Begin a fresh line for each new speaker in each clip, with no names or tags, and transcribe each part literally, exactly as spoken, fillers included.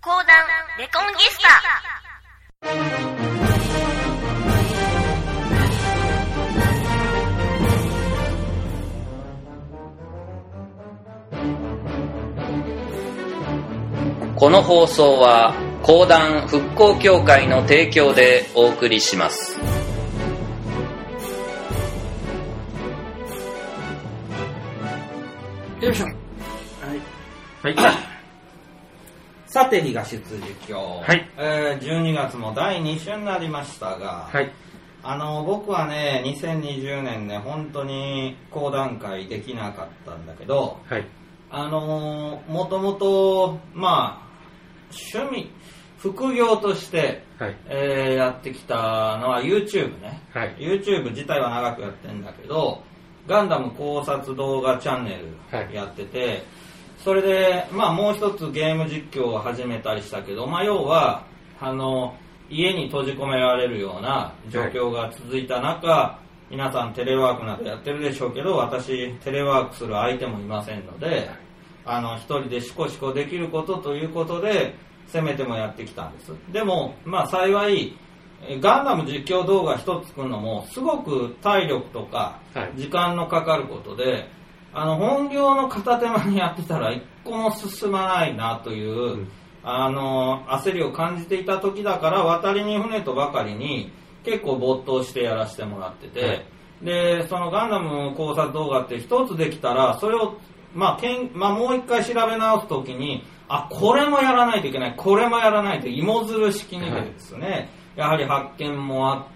講談レコンギスタ。
この放送は講談復興協会の提供でお送りします。
よいしょ。はい。はい。さて、東辻今日、はい、えー、じゅうにがつもだいに週になりましたが、はい、あの僕はね、にせんにじゅうねんね、本当に講談会できなかったんだけど、はい、あのもともとまあ趣味副業として、はい、えー、やってきたのは YouTube ね、はい、YouTube 自体は長くやってるんだけど、ガンダム考察動画チャンネルやってて、はい、それで、まあ、もう一つゲーム実況を始めたりしたけど、まあ、要はあの家に閉じ込められるような状況が続いた中、はい、皆さんテレワークなどやってるでしょうけど、私テレワークする相手もいませんので、あの一人でシコシコできることということでせめてもやってきたんです。でも、まあ、幸いガンダム実況動画一つ作るのもすごく体力とか時間のかかることで、はい、あの本業の片手間にやってたら一個も進まないなという、うん、あの焦りを感じていた時だから、渡りに船とばかりに結構没頭してやらせてもらってて、はい、でそのガンダム考察動画って一つできたらそれを、まあけんまあ、もう一回調べ直す時に、あ、これもやらないといけない、これもやらないと芋づる式にですね、はい、やはり発見もあって、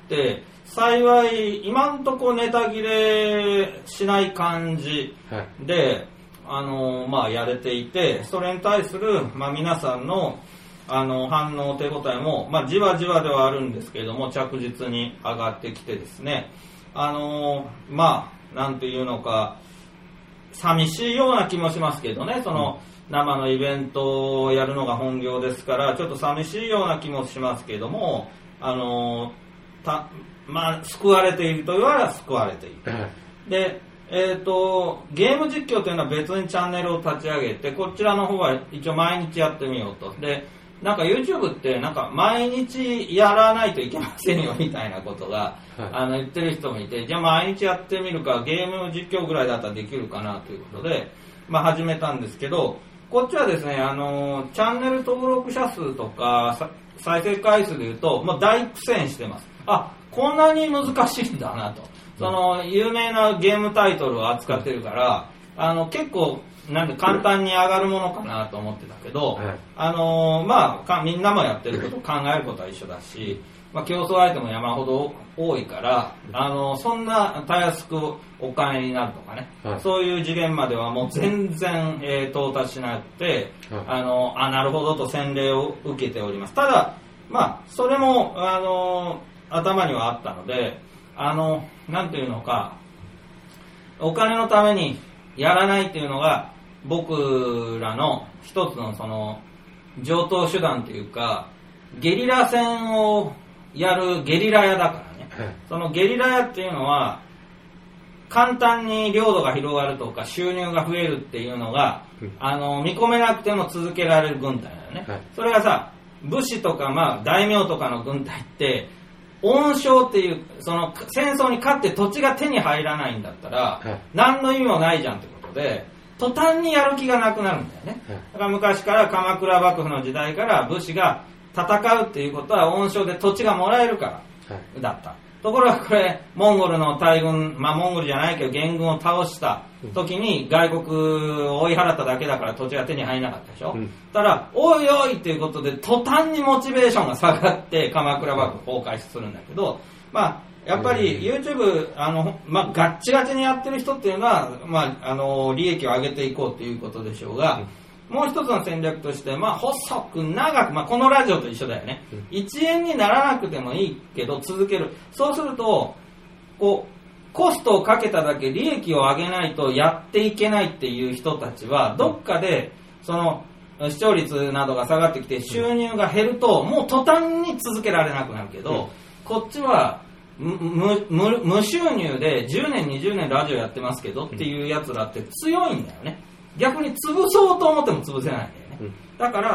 幸い今んとこネタ切れしない感じで、はい、あのまあやれていて、それに対する、まあ、皆さんのあの反応手応えも、まあ、じわじわではあるんですけれども着実に上がってきてですね、あのまあなんていうのか寂しいような気もしますけどね、その、うん、生のイベントをやるのが本業ですからちょっと寂しいような気もしますけれども、あのたまあ、救われていると言われば救われている。で、えーと、ゲーム実況というのは別にチャンネルを立ち上げて、こちらの方は一応毎日やってみようと。で、なんか YouTube ってなんか毎日やらないといけませんよみたいなことが、はい、あの言ってる人もいて、じゃあ毎日やってみるか、ゲーム実況ぐらいだったらできるかなということで、まあ始めたんですけど、こっちはですね、あのチャンネル登録者数とか再生回数でいうともう大苦戦してます。あ、こんなに難しいんだなと。その有名なゲームタイトルを扱ってるから、あの結構なんで簡単に上がるものかなと思ってたけど、あのまあみんなもやってること考えることは一緒だし、まあ、競争相手も山ほど多いから、あのそんなたやすくお金になるとかね、はい、そういう次元まではもう全然、えー、到達しなくて、はい、あのあなるほどと洗礼を受けております。ただまあそれもあの頭にはあったので、あのなんていうのか、お金のためにやらないっていうのが僕らの一つのその常套手段というか、ゲリラ戦をやるゲリラ屋だからね、はい、そのゲリラ屋っていうのは簡単に領土が広がるとか収入が増えるっていうのが、うん、あの見込めなくても続けられる軍隊だよね、はい、それがさ、武士とか、まあ、大名とかの軍隊って恩賞っていうその戦争に勝って土地が手に入らないんだったら、はい、何の意味もないじゃんってことで途端にやる気がなくなるんだよね、はい、だから昔から鎌倉幕府の時代から武士が戦うっていうことは恩賞で土地がもらえるからだった、はい、ところがこれモンゴルの大軍、まあモンゴルじゃないけど元軍を倒した時に外国を追い払っただけだから土地が手に入らなかったでしょ、うん、だからおいおいということで途端にモチベーションが下がって鎌倉幕府崩壊するんだけど、まあやっぱり YouTube あの、まあ、ガッチガチにやってる人っていうのは、まあ、あの利益を上げていこうということでしょうが、うん、もう一つの戦略として、まあ、細く長く、まあ、このラジオと一緒だよね、うん、いちえんにならなくてもいいけど続ける。そうするとこうコストをかけただけ利益を上げないとやっていけないっていう人たちはどっかでその視聴率などが下がってきて収入が減るともう途端に続けられなくなるけど、うん、こっちは無, 無, 無収入でじゅうねんにじゅうねんラジオやってますけどっていうやつらって強いんだよね。逆に潰そうと思っても潰せないんだよね。だから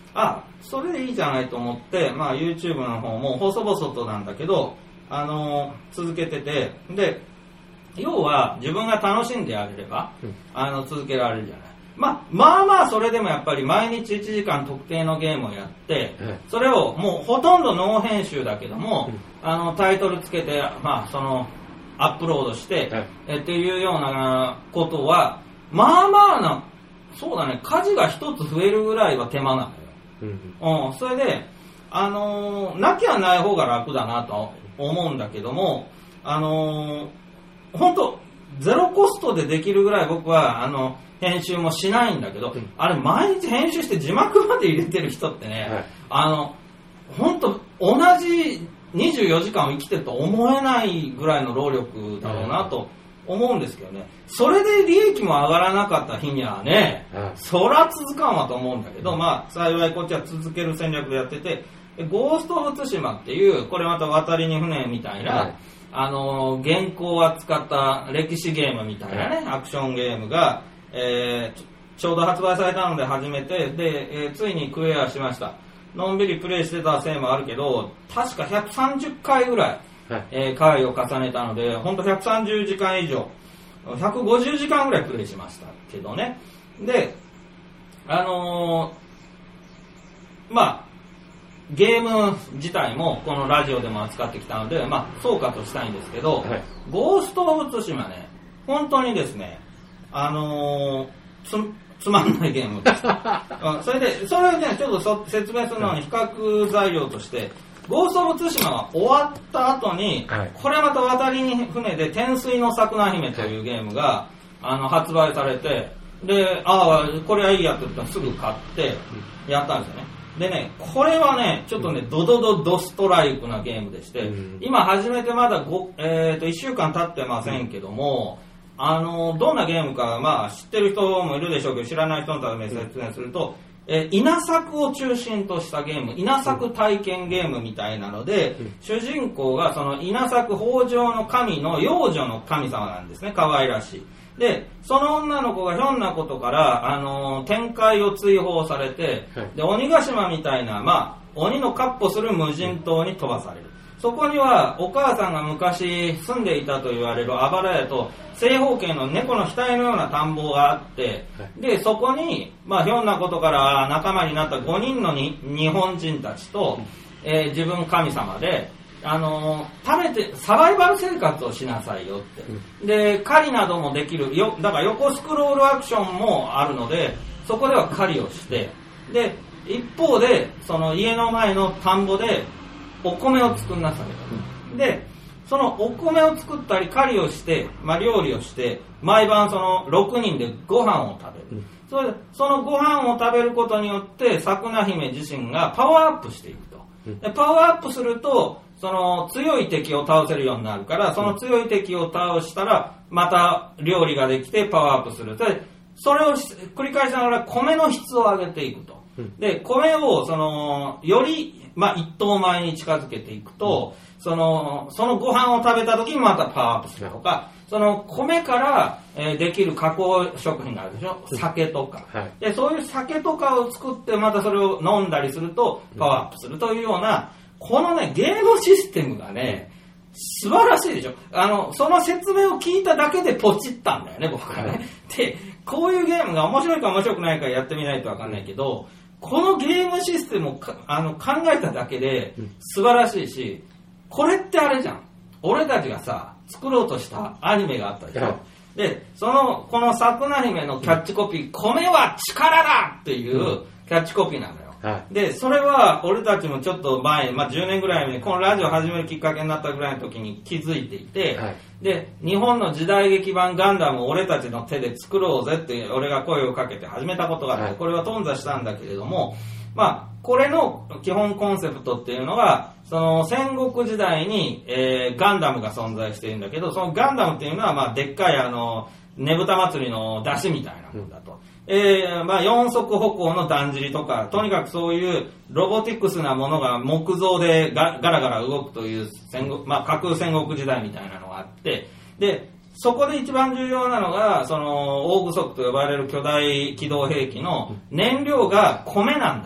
あ、それでいいじゃないと思って、まあ、YouTube の方も細々となんだけど、あのー、続けてて、で、要は自分が楽しんでやれれば、うん、あの続けられるじゃない。まあ、まあまあそれでもやっぱり毎日いちじかん特定のゲームをやって、うん、それをもうほとんどノー編集だけども、うん、あのタイトルつけて、まあ、そのアップロードして、うん、えっていうようなことはまあまあな、そうだね、家事が一つ増えるぐらいは手間なのよ、うんうん、それで、あのー、なきゃない方が楽だなと思うんだけども、あのー本当ゼロコストでできるぐらい僕はあの編集もしないんだけど、うん、あれ毎日編集して字幕まで入れてる人ってね、はい、あの本当同じにじゅうよじかんを生きてると思えないぐらいの労力だろうなと思うんですけどね、それで利益も上がらなかった日にはね、うん、そら続かんわと思うんだけど、まあ幸いこっちは続ける戦略でやってて、ゴースト・オブ・ツシマっていうこれまた渡りに船みたいな、はい、あの原稿を扱った歴史ゲームみたいなね、アクションゲームが、えー、ちょうど発売されたので始めて、で、えー、ついにクリアしました。のんびりプレイしてたせいもあるけど、確かひゃくさんじゅっかいぐらい、はいえー、回を重ねたので、ほんとひゃくさんじゅうじかん以上、ひゃくごじゅうじかんぐらいプレイしましたけどね。で、あのー、まあゲーム自体もこのラジオでも扱ってきたので、まあ、総括したいんですけど、はい、ゴースト・オブ・ツシマね、本当にですね、あのー、つ, つまんないゲームでした。それで、それをね、ちょっとそ説明するのに比較材料として、ゴースト・オブ・ツシマが終わった後に、はい、これまた渡りに船で天水の桜姫というゲームが、あの発売されて、で、ああ、これはいいやって言ったらすぐ買ってやったんですよね。でね、これはね、ちょっとね、ドドドドストライクなゲームでして、うん、今始めてまだご、えー、といっしゅうかん経ってませんけども、うん、あのどんなゲームか、まあ、知ってる人もいるでしょうけど、知らない人のために説明すると、うんえー、稲作を中心としたゲーム、稲作体験ゲームみたいなので、うん、主人公がその稲作豊穣の神の幼女の神様なんですね、可愛らしい。で、その女の子がひょんなことから、あのー、天界を追放されて、はい、で、鬼ヶ島みたいな、まあ、鬼の闊歩する無人島に飛ばされる。そこには、お母さんが昔住んでいたと言われるあばら屋と、正方形の猫の額のような田んぼがあって、はい、で、そこに、まあ、ひょんなことから仲間になったごにんのに日本人たちと、えー、自分神様で、あのー、食べてサバイバル生活をしなさいよって、うん、で狩りなどもできるよ、だから横スクロールアクションもあるので、そこでは狩りをして、で一方でその家の前の田んぼでお米を作んなさい、うん、でそのお米を作ったり狩りをして、まあ、料理をして毎晩そのろくにんでご飯を食べる、うん、それでそのご飯を食べることによって桜姫自身がパワーアップしていくと、うん、でパワーアップするとその強い敵を倒せるようになるから、その強い敵を倒したらまた料理ができてパワーアップする。でそれを繰り返しながら米の質を上げていくと。で米をそのより、まあ、一等米に近づけていくと、うん、そのそのご飯を食べた時にまたパワーアップするとか、その米から、えー、できる加工食品があるでしょ、酒とか、はい、でそういう酒とかを作ってまたそれを飲んだりするとパワーアップするというような、このね、ゲームシステムがね、素晴らしいでしょ。あの、その説明を聞いただけでポチったんだよね、僕はね。で、こういうゲームが面白いか面白くないかやってみないとわかんないけど、このゲームシステムをかあの考えただけで素晴らしいし、これってあれじゃん。俺たちがさ、作ろうとしたアニメがあったでしょ。で、その、この桜姫のキャッチコピー、米は力だっていうキャッチコピーなのよ。はい、でそれは俺たちもちょっと前、まあ、じゅうねんぐらい前にこのラジオ始めるきっかけになったぐらいの時に気づいていて、はい、で日本の時代劇版ガンダムを俺たちの手で作ろうぜって俺が声をかけて始めたことがあって、はい、これは頓挫したんだけれども、まあ、これの基本コンセプトっていうのがその戦国時代に、えー、ガンダムが存在しているんだけど、そのガンダムっていうのは、まあ、でっかいあのねぶた祭りの出汁みたいなもんだと、うんえーまあ、四足歩行のだんじりとか、とにかくそういうロボティクスなものが木造でガガラガラ動くという戦国、まあ、架空戦国時代みたいなのがあって、でそこで一番重要なのがその大具足と呼ばれる巨大機動兵器の燃料が米なんだと。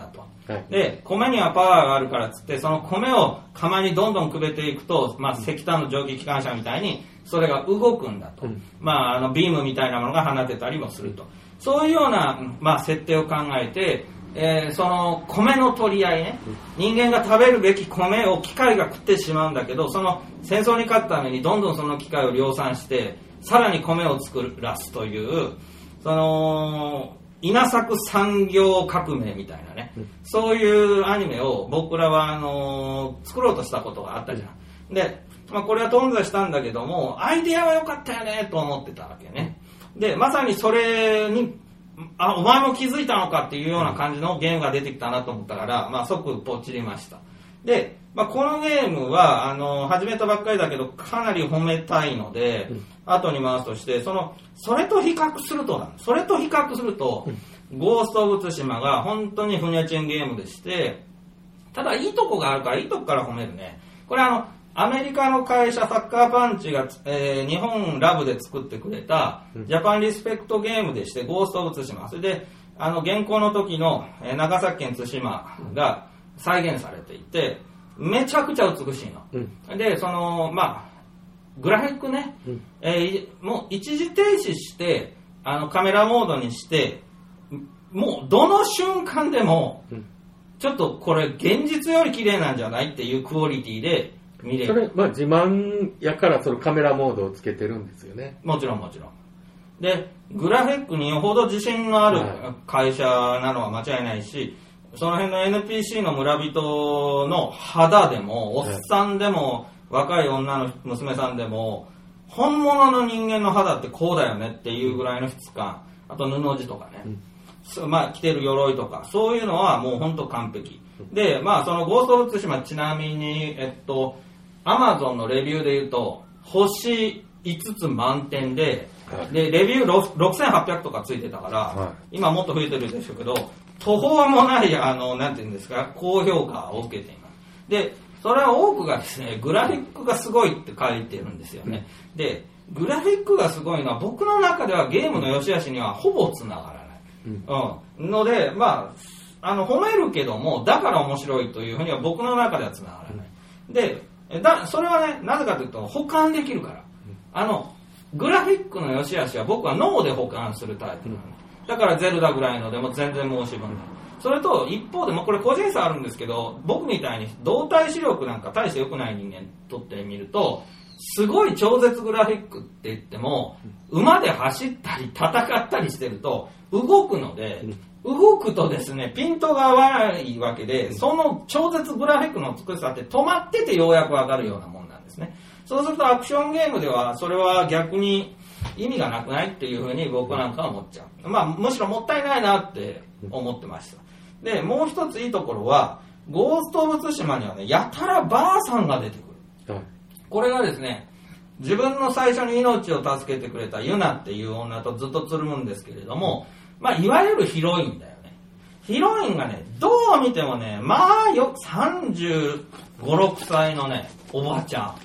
はい、で米にはパワーがあるからっつってその米を釜にどんどんくべていくと、まあ、石炭の蒸気機関車みたいにそれが動くんだと、うん、まあ、あのビームみたいなものが放てたりもすると、そういうような、まあ、設定を考えて、えー、その米の取り合いね、人間が食べるべき米を機械が食ってしまうんだけど、その戦争に勝つためにどんどんその機械を量産してさらに米を作らすというその稲作産業革命みたいなね、うん、そういうアニメを僕らはあのー、作ろうとしたことがあったじゃん、うん、で、まあ、これは頓挫したんだけどもアイデアは良かったよねと思ってたわけね。でまさにそれにあお前も気づいたのかっていうような感じのゲームが出てきたなと思ったから、まあ、即ポチりました。で、まあ、このゲームはあの始めたばっかりだけどかなり褒めたいので、うん、後に回すとしてそのそれと比較するとそれと比較すると、うん、ゴースト・オブ・ツシマが本当にふにゃちんゲームでして、ただいいとこがあるからいいとこから褒めるね。これあのアメリカの会社サッカーパンチが、えー、日本ラブで作ってくれたジャパンリスペクトゲームでしてゴースト・オブ・ツシマ、それであの現行の時の、えー、長崎県対馬が再現されていてめちゃくちゃ美しいの、うん、でそのまあグラフィックね、うんえー、もう一時停止してあのカメラモードにしてもうどの瞬間でも、うん、ちょっとこれ現実より綺麗なんじゃないっていうクオリティで見れる。
それ、まあ、自慢やからそのカメラモードをつけてるんですよね。
もちろんもちろん。でグラフィックによほど自信のある会社なのは間違いないし、その辺の エヌピーシー の村人の肌でもおっさんでも若い女の娘さんでも本物の人間の肌ってこうだよねっていうぐらいの質感、あと布地とかね、うん、まあ着てる鎧とかそういうのはもう本当完璧で、まあそのゴースト・オブ・ツシマちなみにえっとアマゾンのレビューで言うと星いつつ満点で、でレビューろくせんはっぴゃくとかついてたから、はい、今もっと増えてるでしょうけど途方もないあのなんていうんですか高評価を受けています。でそれは多くがですねグラフィックがすごいって書いてるんですよね。でグラフィックがすごいのは僕の中ではゲームの良し悪しにはほぼつながらない、うんうん、のでまああの褒めるけどもだから面白いというふうには僕の中ではつながらない。でだそれはねなぜかというと保管できるから、あのグラフィックの良し悪しは僕は脳で保管するタイプなの、だからゼルダぐらいのでも全然申し分ない。それと一方でもこれ個人差あるんですけど僕みたいに動体視力なんか大して良くない人間にとってみるとすごい超絶グラフィックって言っても馬で走ったり戦ったりしてると動くので、動くとですねピントが合わないわけでその超絶グラフィックの美しさって止まっててようやくわかるようなもんなんですね。そうするとアクションゲームではそれは逆に意味がなくないっていうふうに僕なんかは思っちゃう。まあむしろもったいないなって思ってました。でもう一ついいところはゴースト・オブ・ツシマにはねやたらばあさんが出てくる、はい、これがですね自分の最初に命を助けてくれたユナっていう女とずっとつるむんですけれども、まあいわゆるヒロインだよね。ヒロインがねどう見てもねまあよさんじゅうご、ろくさいのねおばちゃん、はい、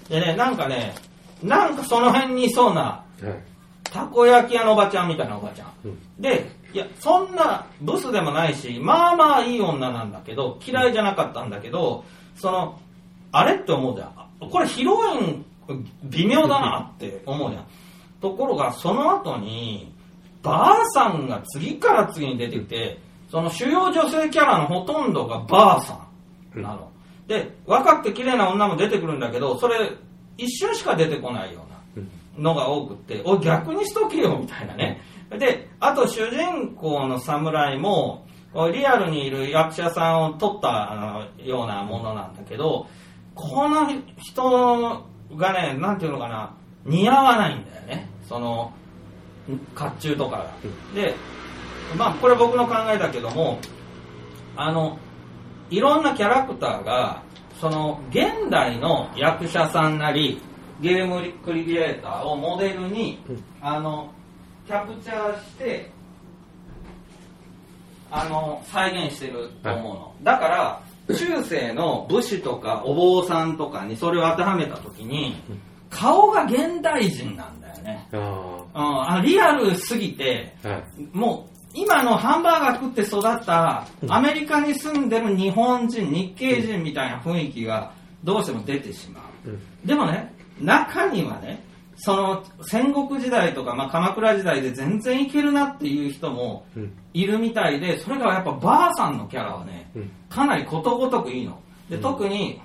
でねなんかねなんかその辺にいそうな、はい、たこ焼き屋のおばちゃんみたいなおばちゃん、うん、でいやそんなブスでもないしまあまあいい女なんだけど嫌いじゃなかったんだけどそのあれって思うじゃん、これヒロイン微妙だなって思うじゃん。ところがその後にばあさんが次から次に出てきてその主要女性キャラのほとんどがばあさんなの、うん、で若くて綺麗な女も出てくるんだけどそれ一瞬しか出てこないようなのが多くってお逆にしとけよみたいなね。であと主人公の侍もリアルにいる役者さんを撮ったあのようなものなんだけどこの人がねなんていうのかな似合わないんだよねその甲冑とかが。でまあこれ僕の考えだけどもあのいろんなキャラクターがその現代の役者さんなりゲームクリエイターをモデルにあのキャプチャーしてあの再現してると思うの、はい、だから中世の武士とかお坊さんとかにそれを当てはめた時に顔が現代人なんだよね。ああリアルすぎて、はい、も今のハンバーガー食って育ったアメリカに住んでる日本人、日系人みたいな雰囲気がどうしても出てしまう。でもね、中にはね、その戦国時代とか、まあ、鎌倉時代で全然いけるなっていう人もいるみたいで、それがやっぱばあさんのキャラはね、かなりことごとくいいの。で、特に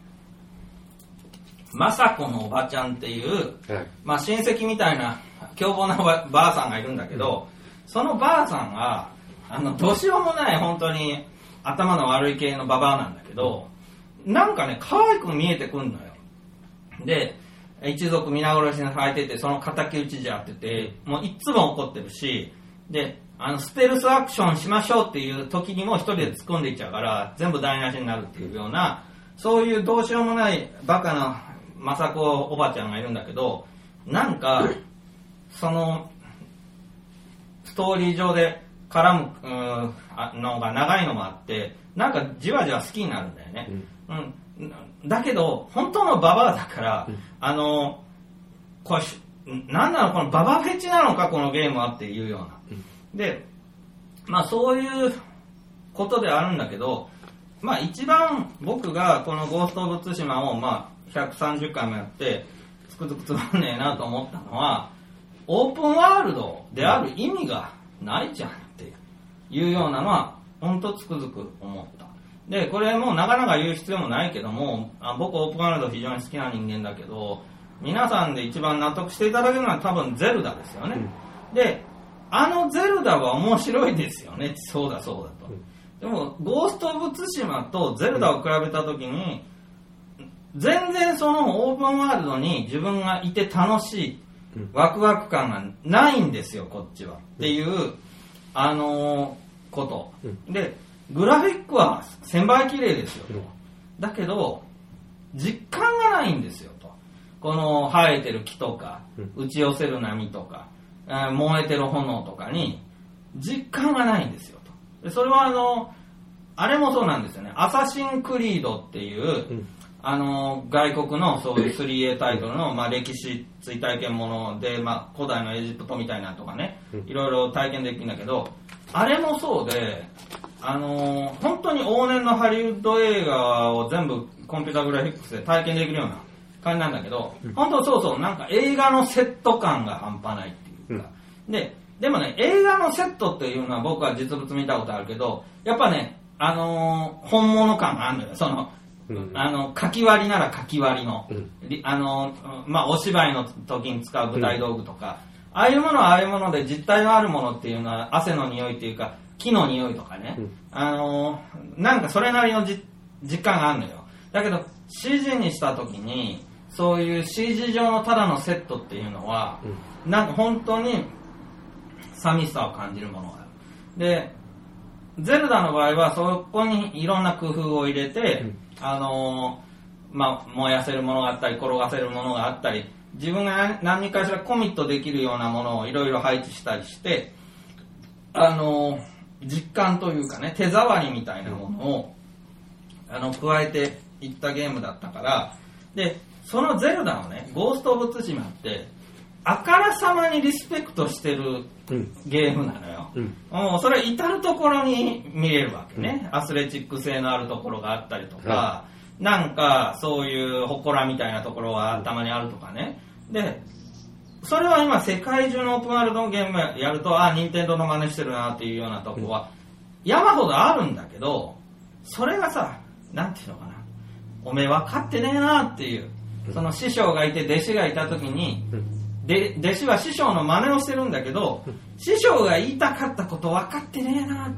政子のおばちゃんっていう、まあ、親戚みたいな凶暴なばあさんがいるんだけど、そのばあさんがあのどうしようもない本当に頭の悪い系のババアなんだけど、なんかね可愛く見えてくんのよ。で、一族皆殺しにされてて、その敵討ちじゃってて、もういつも怒ってるし、で、あのステルスアクションしましょうっていう時にも一人で突っ込んでいっちゃうから全部台無しになるっていうような、そういうどうしようもないバカな政子おばちゃんがいるんだけど、なんかそのストーリー上で絡むのが長いのもあって、なんかじわじわ好きになるんだよね。うん、うん、だけど本当のババアだから、うん、あのこれなんなのこのババフェチなのかこのゲームはっていうような、うん、でまあそういうことであるんだけど、まあ一番僕がこのゴースト・オブ・ツシマをまあひゃくさんじゅっかいもやってつくづくつまんねえなと思ったのは、オープンワールドである意味がないじゃんっていうようなのは本当つくづく思った。でこれもうなかなか言う必要もないけども、あ僕オープンワールド非常に好きな人間だけど、皆さんで一番納得していただけるのは多分ゼルダですよね、うん、であのゼルダは面白いですよね、そうだそうだと、うん、でもゴースト・オブ・ツシマとゼルダを比べた時に全然そのオープンワールドに自分がいて楽しいワクワク感がないんですよこっちはっていう、あのー、ことで、グラフィックはせんばい綺麗ですよと、だけど実感がないんですよと、この生えてる木とか打ち寄せる波とか燃えてる炎とかに実感がないんですよと。でそれはあのあれもそうなんですよね、アサシンクリードっていう、うん、あの外国のそういう スリーエー タイトルの、まあ、歴史追体験もので、まあ、古代のエジプトみたいなとかね、いろいろ体験できるんだけど、あれもそうで、あの本当に往年のハリウッド映画を全部コンピュータグラフィックスで体験できるような感じなんだけど、本当そうそう、なんか映画のセット感が半端ないっていうか、ででもね、映画のセットっていうのは僕は実物見たことあるけど、やっぱね、あのー、本物感があるのよ。その、うん、あの、書き割りなら書き割りの、うん、あのー、まあ、お芝居の時に使う舞台道具とか、うん、ああいうものはああいうもので実体のあるものっていうのは汗の匂いっていうか、木の匂いとかね、うん、あのー、なんかそれなりのじ実感があるのよ。だけど シージー にした時に、そういう シージー 上のただのセットっていうのは、うん、なんか本当に寂しさを感じるものがある。でゼルダの場合はそこにいろんな工夫を入れて、うん、あのー、まあ、燃やせるものがあったり転がせるものがあったり、自分が何かしらコミットできるようなものをいろいろ配置したりして、あのー、実感というかね、手触りみたいなものを、うん、あの加えていったゲームだったから、でそのゼルダのね、ゴースト・オブ・ツシマってあからさまにリスペクトしてるゲームなのよ、うん、もうそれ至るところに見れるわけね、うん、アスレチック性のあるところがあったりとか、うん、なんかそういう祠みたいなところがたまにあるとかね。でそれは今世界中のオープンワールドのゲームやると、あ、任天堂の真似してるなっていうようなところは山ほどあるんだけど、それがさ、なんていうのかな、おめえ分かってねえなっていう、その師匠がいて弟子がいた時に、で弟子は師匠の真似をしてるんだけど、師匠が言いたかったこと分かってねえなって、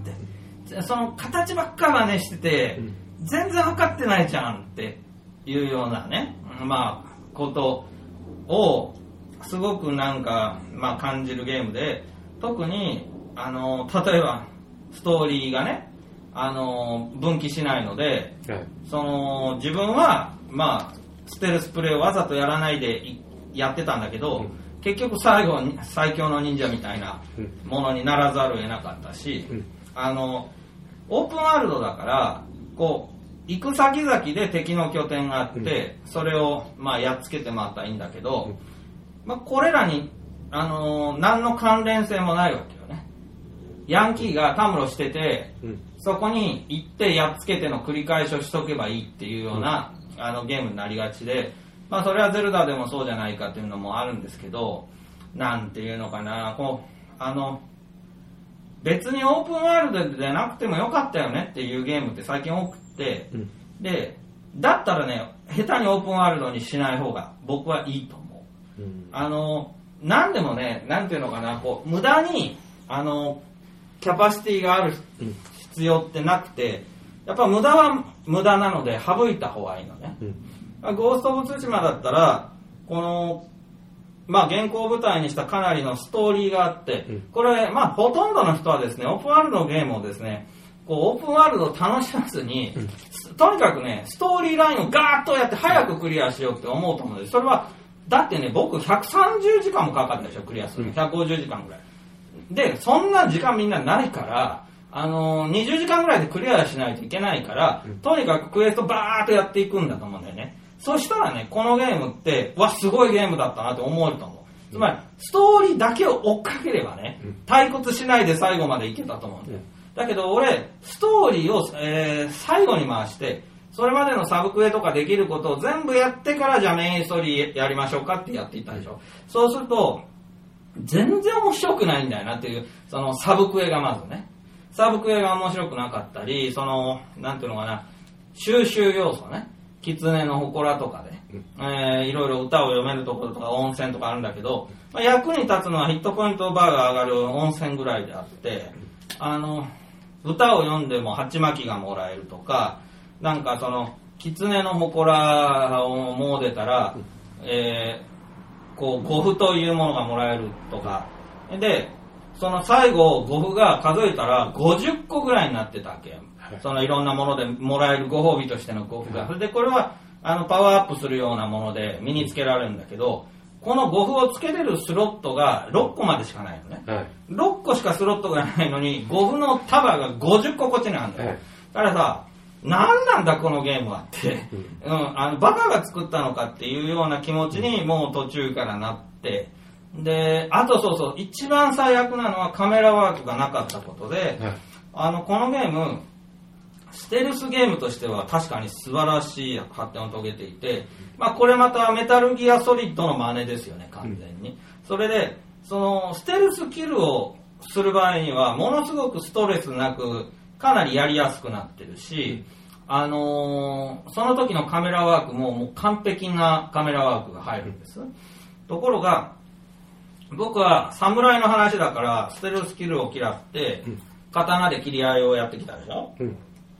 その形ばっか真似してて全然分かってないじゃんっていうようなね、まあことをすごくなんか、まあ、感じるゲームで、特にあの例えばストーリーがね、あの分岐しないので、はい、その自分はまあステルスプレーをわざとやらないでやってたんだけど、うん、結局最後に最強の忍者みたいなものにならざるを得なかったし、うん、あのオープンワールドだからこう行く先々で敵の拠点があって、うん、それをまあやっつけて回ったらいいんだけど、うん、まあ、これらに、あのー、何の関連性もないわけよね。 ヤンキーがたむろしてて、うん、そこに行ってやっつけての繰り返しをしとけばいいっていうような、うん、あのゲームになりがちで、まあそれはゼルダでもそうじゃないかっていうのもあるんですけど、なんていうのかな、こうあの別にオープンワールドでなくてもよかったよねっていうゲームって最近多くて、うん、でだったらね下手にオープンワールドにしない方が僕はいいと思う、うん、あの何でもね、なんていうのかな、こう無駄にあのキャパシティがある必要ってなくて、やっぱ無駄は無駄なので省いた方がいいのね、うん、ゴースト・オブ・ツシマだったらこのまあ原稿を舞台にしたかなりのストーリーがあって、うん、これまあほとんどの人はですねオープンワールドのゲームをですねこうオープンワールドを楽しまずに、うん、とにかくねストーリーラインをガーッとやって早くクリアしようって思うと思うんです。それはだってね僕ひゃくさんじゅうじかんもかかったでしょクリアするの、ひゃくごじゅうじかんぐらいで、そんな時間みんなないからあのー、にじゅうじかんぐらいでクリアしないといけないから、うん、とにかくクエストバーッとやっていくんだと思うんだよね。そしたらねこのゲームってわすごいゲームだったなって思えると思う。つまりストーリーだけを追っかければね退屈しないで最後までいけたと思うんだよ。だけど俺ストーリーを、えー、最後に回してそれまでのサブクエとかできることを全部やってからじゃあメインストーリーやりましょうかってやっていったでしょ。そうすると全然面白くないんだよなっていうそのサブクエがまずねサブクエが面白くなかったり、そのなんていうのかな収集要素ね、狐の祠とかで、えー、いろいろ歌を読めるところとか温泉とかあるんだけど、まあ、役に立つのはヒットポイントバーが上がる温泉ぐらいであって、あの歌を読んでも鉢巻きがもらえるとか、なんかその狐の祠を詣でたら、えー、こう呉服というものがもらえるとかで、その最後呉服が数えたらごじゅっこぐらいになってたわけ。そのいろんなものでもらえるご褒美としての呉服が、それでこれはあのパワーアップするようなもので身につけられるんだけど、この呉服をつけれるスロットがろっこまでしかないのね、はい、ろっこしかスロットがないのに呉服の束がごじゅっここっちにあるんだよ、はい、だからさ何なんだこのゲームはって、うん、あのバカが作ったのかっていうような気持ちにもう途中からなって、であとそうそう一番最悪なのはカメラワークがなかったことで、はい、あのこのゲームステルスゲームとしては確かに素晴らしい発展を遂げていて、まあ、これまたメタルギアソリッドの真似ですよね完全に、うん、それでそのステルスキルをする場合にはものすごくストレスなくかなりやりやすくなってるし、あのー、その時のカメラワークももう完璧なカメラワークが入るんです。ところが僕は侍の話だからステルスキルを嫌って刀で切り合いをやってきたでしょ、うん、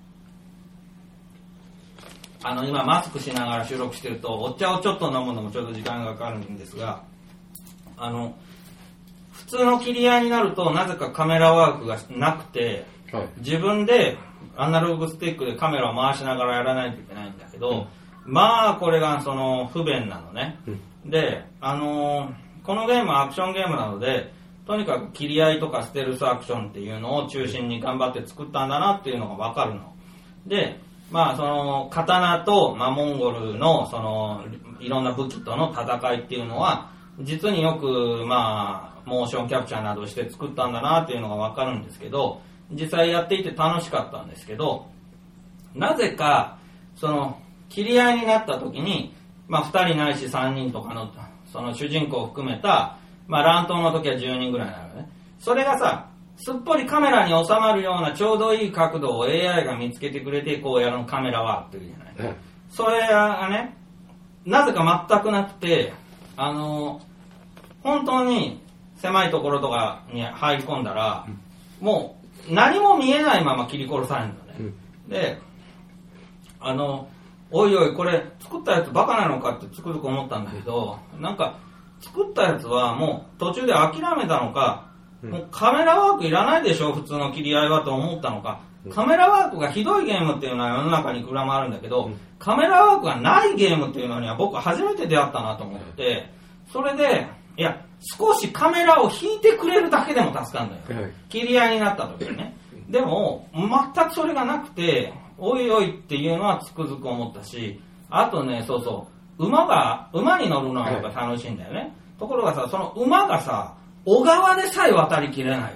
あの今マスクしながら収録してるとお茶をちょっと飲むのもちょっと時間がかかるんですが、あの普通の切り合いになるとなぜかカメラワークがなくて、はい、自分でアナログスティックでカメラを回しながらやらないといけないんだけど、うん、まあこれがその不便なのね、うん、であのー、このゲームはアクションゲームなのでとにかく切り合いとかステルスアクションっていうのを中心に頑張って作ったんだなっていうのが分かるので、まあその刀と、まあ、モンゴルのそのいろんな武器との戦いっていうのは実によくまあモーションキャプチャーなどして作ったんだなっていうのが分かるんですけど、実際やっていて楽しかったんですけど、なぜかその切り合いになった時に、まあ、ふたりないしさんにんとかのその主人公を含めた、まあ、乱闘の時はじゅうにんぐらいになるね。それがさすっぽりカメラに収まるようなちょうどいい角度を エーアイ が見つけてくれてこうやるのカメラワークっていうじゃない、うん、それがねなぜか全くなくて、あの本当に狭いところとかに入り込んだら、うん、もう何も見えないまま切り殺されるのね、うん、であのおいおいこれ作ったやつバカなのかってつくづく思ったんだけど、なんか作ったやつはもう途中で諦めたのか、もうカメラワークいらないでしょ普通の切り合いはと思ったのか、カメラワークがひどいゲームっていうのは世の中にいくらもあるんだけど、カメラワークがないゲームっていうのには僕は初めて出会ったなと思って、それでいや少しカメラを引いてくれるだけでも助かるんだよ、切り合いになった時にね。でも全くそれがなくておいおいっていうのはつくづく思ったし、あとねそうそう馬が馬に乗るのはやっぱ楽しいんだよね、はい、ところがさその馬がさ小川でさえ渡りきれないわけ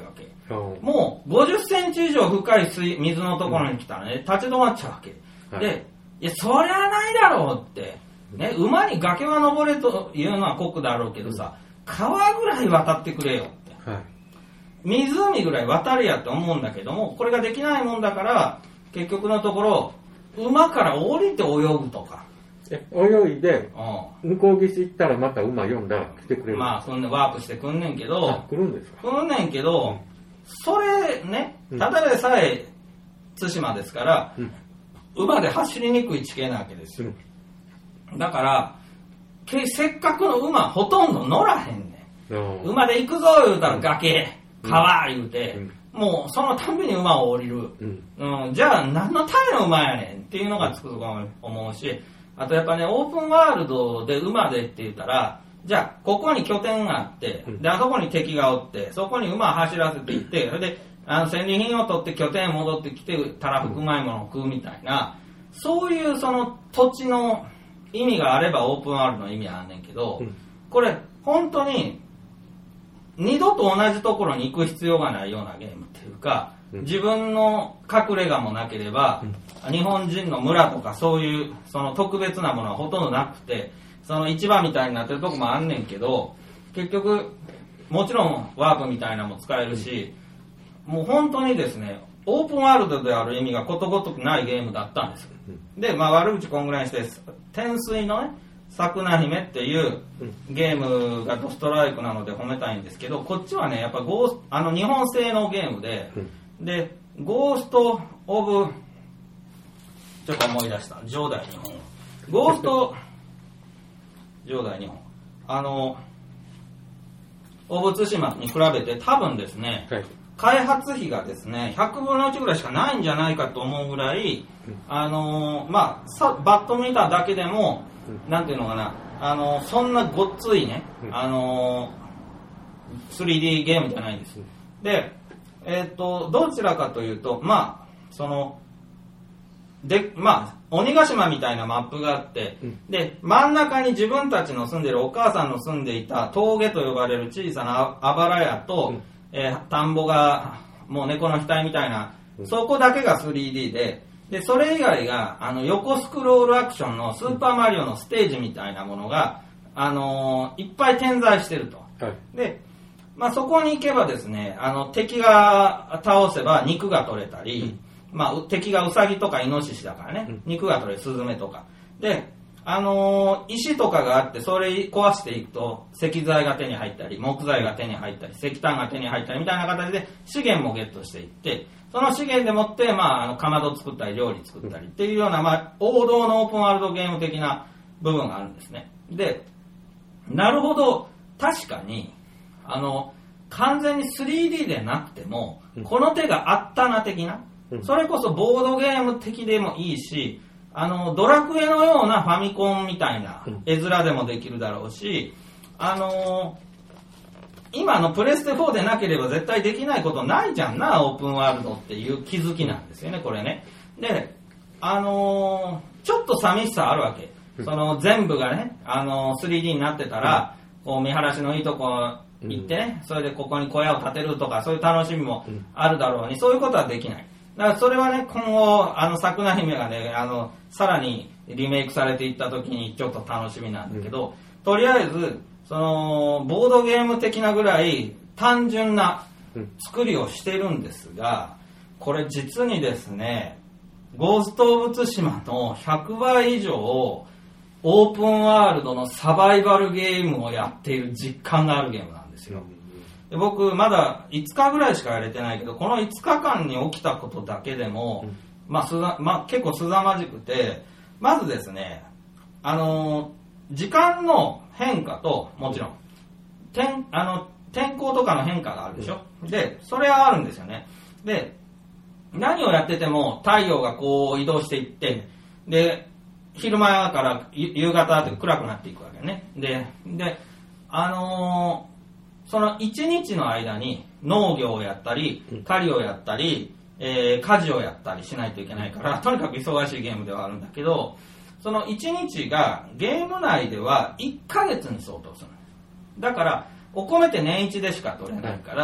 もうごじゅっセンチ以上深い水水のところに来たらね、立ち止まっちゃうわけ。はい、で、いや、そりゃないだろうって。ね、馬に崖は登れというのは酷だろうけどさ、川ぐらい渡ってくれよって。はい、湖ぐらい渡れやって思うんだけども、これができないもんだから、結局のところ、馬から降りて泳ぐとか。
え泳いで、うん、向こう岸行ったらまた馬読んだら来てくれる。
まあ、そんでワープしてくんねんけど、
あ、来るんですか？
来んねんけど、うん、それね、ただでさえ対馬ですから、うん、馬で走りにくい地形なわけですよ。うん、だから、せっかくの馬ほとんど乗らへんねん。馬で行くぞ言うたら崖、うん、川言うて、うん、もうそのたんびに馬を降りる、うんうん、じゃあ何のための馬やねんっていうのがつくと思うし、あとやっぱね、オープンワールドで馬でって言ったら、じゃあここに拠点があって、であそこに敵がおって、そこに馬を走らせていって、それであの戦利品を取って拠点に戻ってきてたらふくまいものを食うみたいな、そういうその土地の意味があればオープンワールドの意味はあんねんけど、これ本当に二度と同じところに行く必要がないようなゲームっていうか、自分の隠れ家もなければ、日本人の村とかそういうその特別なものはほとんどなくて、その市場みたいになってるとこもあんねんけど、結局もちろんワープみたいなのも使えるし、もう本当にですね、オープンワールドである意味がことごとくないゲームだったんです。で、まあ悪口こんぐらいにして、天水のね、さくな姫っていうゲームがドストライクなので褒めたいんですけど、こっちはね、やっぱゴースあの日本製のゲームで、で、ゴースト・オブ、ちょっと思い出した、上代日本。ゴースト、上代日本。あの、オブツシマに比べて多分ですね、はい、開発費がですね、ひゃくぶんのいちぐらいしかないんじゃないかと思うぐらい、あのー、まあ、さバッと見ただけでも、なんていうのかな、あのー、そんなごっついね、あのー、スリーディー ゲームじゃないんです。で、えっと、どちらかというと、まあ、その、で、まあ、鬼ヶ島みたいなマップがあって、うん、で、真ん中に自分たちの住んでるお母さんの住んでいた峠と呼ばれる小さなあばら屋と、うん、えー、田んぼが、もう猫の額みたいな、うん、そこだけが スリーディー で、で、それ以外が、あの、横スクロールアクションのスーパーマリオのステージみたいなものが、あのー、いっぱい点在してると。はい、で、まあ、そこに行けばですね、あの、敵が倒せば肉が取れたり、うん、まあ、敵がウサギとかイノシシだからね、うん、肉が取れる、スズメとか。で、あのー、石とかがあって、それ壊していくと、石材が手に入ったり、木材が手に入ったり、石炭が手に入ったりみたいな形で資源もゲットしていって、その資源でもって、まあ、あの、かまど作ったり、料理作ったりっていうような、まあ、王道のオープンワールドゲーム的な部分があるんですね。で、なるほど、確かに、あの、完全に スリーディー でなくても、この手があったな的な、それこそボードゲーム的でもいいし、あの、ドラクエのようなファミコンみたいな絵面でもできるだろうし、あの、今のプレステフォーでなければ絶対できないことないじゃんな、オープンワールドっていう気づきなんですよね、これね。で、あの、ちょっと寂しさあるわけ。その全部がね、あの、スリーディー になってたら、こう見晴らしのいいとこ行ってね、それでここに小屋を建てるとか、そういう楽しみもあるだろうに、そういうことはできない。だからそれはね、今後、あの、さくな姫がね、あの、さらにリメイクされていった時にちょっと楽しみなんだけど、とりあえず、その、ボードゲーム的なぐらい単純な作りをしてるんですが、これ実にですね、ゴースト・オブ・ツシマのひゃくばい以上、オープンワールドのサバイバルゲームをやっている実感があるゲームなんですよ。で僕まだいつかぐらいしかやれてないけど、このいつかかんに起きたことだけでも、まあすざまあ、結構すざまじくて、まずですね、あの時間の変化と、もちろん天あの天候とかの変化があるでしょ。でそれはあるんですよね。で何をやってても太陽がこう移動していって、で昼間から夕方って暗くなっていくわけね。で、で、あのー、その一日の間に農業をやったり、狩りをやったり、えー、家事をやったりしないといけないから、とにかく忙しいゲームではあるんだけど、その一日がゲーム内ではいっかげつに相当する。だから、お米って年一でしか取れないから、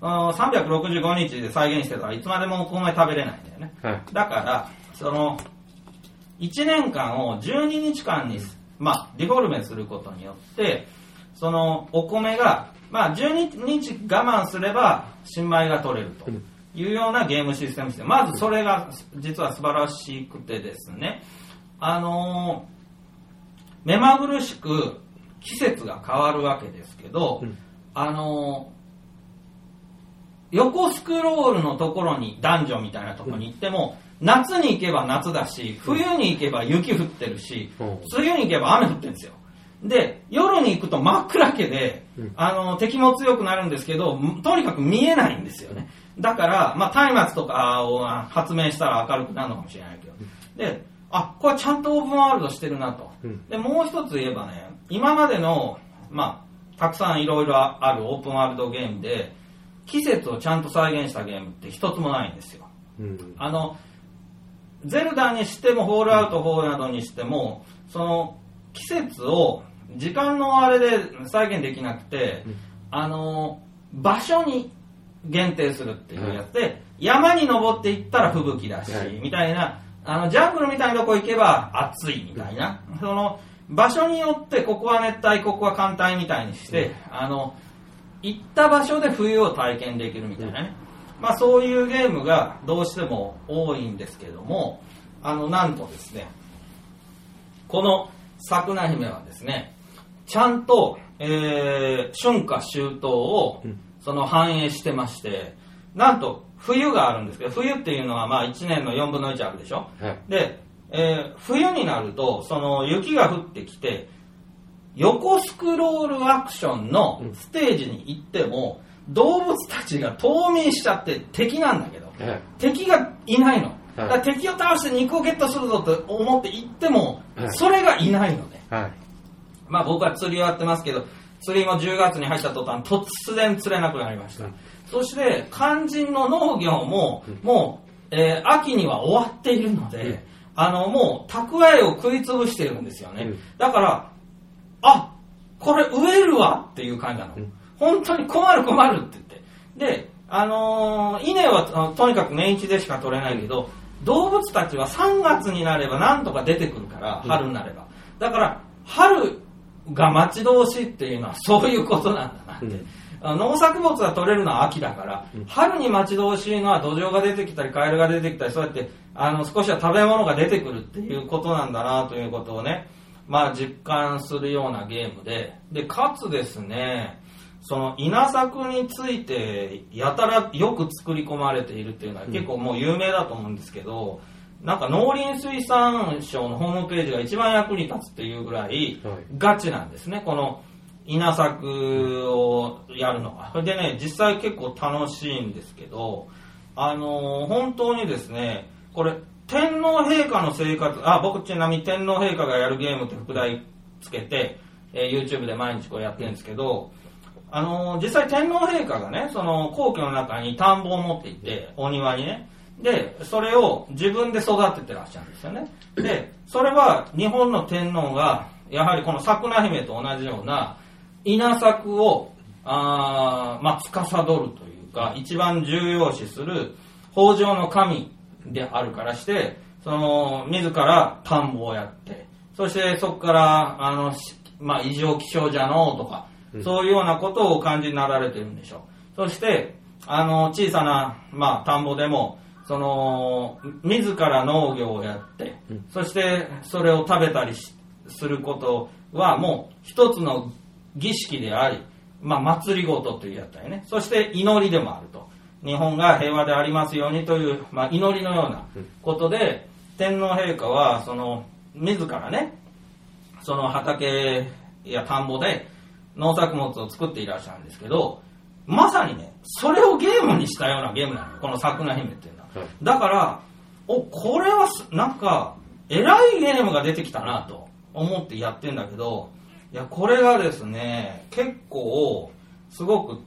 さんびゃくろくじゅうごにちで再現してたらいつまでもお米食べれないんだよね。はい、だから、その、いちねんかんをじゅうににちかんに、まあ、リフォルメすることによって、そのお米が、まあ、じゅうににち我慢すれば新米が取れるというようなゲームシステムです。まずそれが実は素晴らしくてですね、あのー、目まぐるしく季節が変わるわけですけど、うん、あのー、横スクロールのところに男女みたいなところに行っても、うん、夏に行けば夏だし、冬に行けば雪降ってるし、うん、梅雨に行けば雨降ってるんですよ。で、夜に行くと真っ暗けで、うん、あの、敵も強くなるんですけど、とにかく見えないんですよね。だから、まあ、松明とかを発明したら明るくなるのかもしれないけど。で、あ、これちゃんとオープンワールドしてるなと。うん、で、もう一つ言えばね、今までの、まあ、たくさんいろいろあるオープンワールドゲームで、季節をちゃんと再現したゲームって一つもないんですよ。うん、あの、ゼルダにしても、ホールアウトフォーなどにしても、その、季節を、時間のあれで再現できなくて、うん、あの場所に限定するっていうやつで、うん、山に登っていったら吹雪だし、うん、みたいな、あのジャングルみたいなとこ行けば暑いみたいな、うん、その場所によってここは熱帯ここは寒帯みたいにして、うん、あの行った場所で冬を体験できるみたいなね、うん、まあそういうゲームがどうしても多いんですけども、あのなんとですね、このさくな姫はですね、ちゃんと、えー、春夏秋冬をその反映してまして、なんと冬があるんですけど、冬っていうのはまあいちねんのよんぶんのいちあるでしょ、はい、で、えー、冬になるとその雪が降ってきて、横スクロールアクションのステージに行っても、動物たちが冬眠しちゃって敵なんだけど、はい、敵がいないの。だから敵を倒して肉をゲットするぞと思って行っても、はい、それがいないので、はい、まあ僕は釣りをやってますけど、釣りもじゅうがつに入った途端突然釣れなくなりました、うん、そして肝心の農業も、うん、もう、えー、秋には終わっているので、うん、あのもう蓄えを食い潰しているんですよね、うん、だからあ、これ植えるわっていう感じなの、うん、本当に困る困るって言って、で、あのー、稲はとにかく年一でしか取れないけど、動物たちはさんがつになればなんとか出てくるから、春になれば、だから春が待ち遠しいっていうのはそういうことなんだなって、うん、農作物は取れるのは秋だから、うん、春に待ち遠しいのは土壌が出てきたりカエルが出てきたり、そうやってあの少しは食べ物が出てくるっていうことなんだなということをね、まあ実感するようなゲームで、でかつですね、その稲作についてやたらよく作り込まれているっていうのは結構もう有名だと思うんですけど、なんか農林水産省のホームページが一番役に立つっていうぐらいガチなんですね、この稲作をやるのが。それでね、実際結構楽しいんですけど、あのー、本当にですね、これ天皇陛下の生活、あ、僕ちなみに天皇陛下がやるゲームって副題つけて、えー、YouTube で毎日こうやってるんですけど、あのー、実際天皇陛下がね、その皇居の中に田んぼを持っていて、お庭にね、で、それを自分で育ててらっしゃるんですよね。で、それは日本の天皇が、やはりこのさくな姫と同じような稲作を、あまあ、司るというか、一番重要視する豊穣の神であるからして、その、自ら田んぼをやって、そしてそこから、あの、まあ、異常気象じゃのうとか、そういうようなことをお感じになられてるんでしょう。そして、あの、小さな、まあ、田んぼでも、その自ら農業をやって、うん、そしてそれを食べたりすることはもう一つの儀式であり、まあ、祭りごとというやつだよね。そして祈りでもあると、日本が平和でありますようにという、まあ、祈りのようなことで、うん、天皇陛下はその自らね、その畑や田んぼで農作物を作っていらっしゃるんですけど、まさにね、それをゲームにしたようなゲームなのよ、このさくな姫っていうのは。だからおこれはなんか偉いゲームが出てきたなと思ってやってんだけど、いやこれがですね結構すごくって、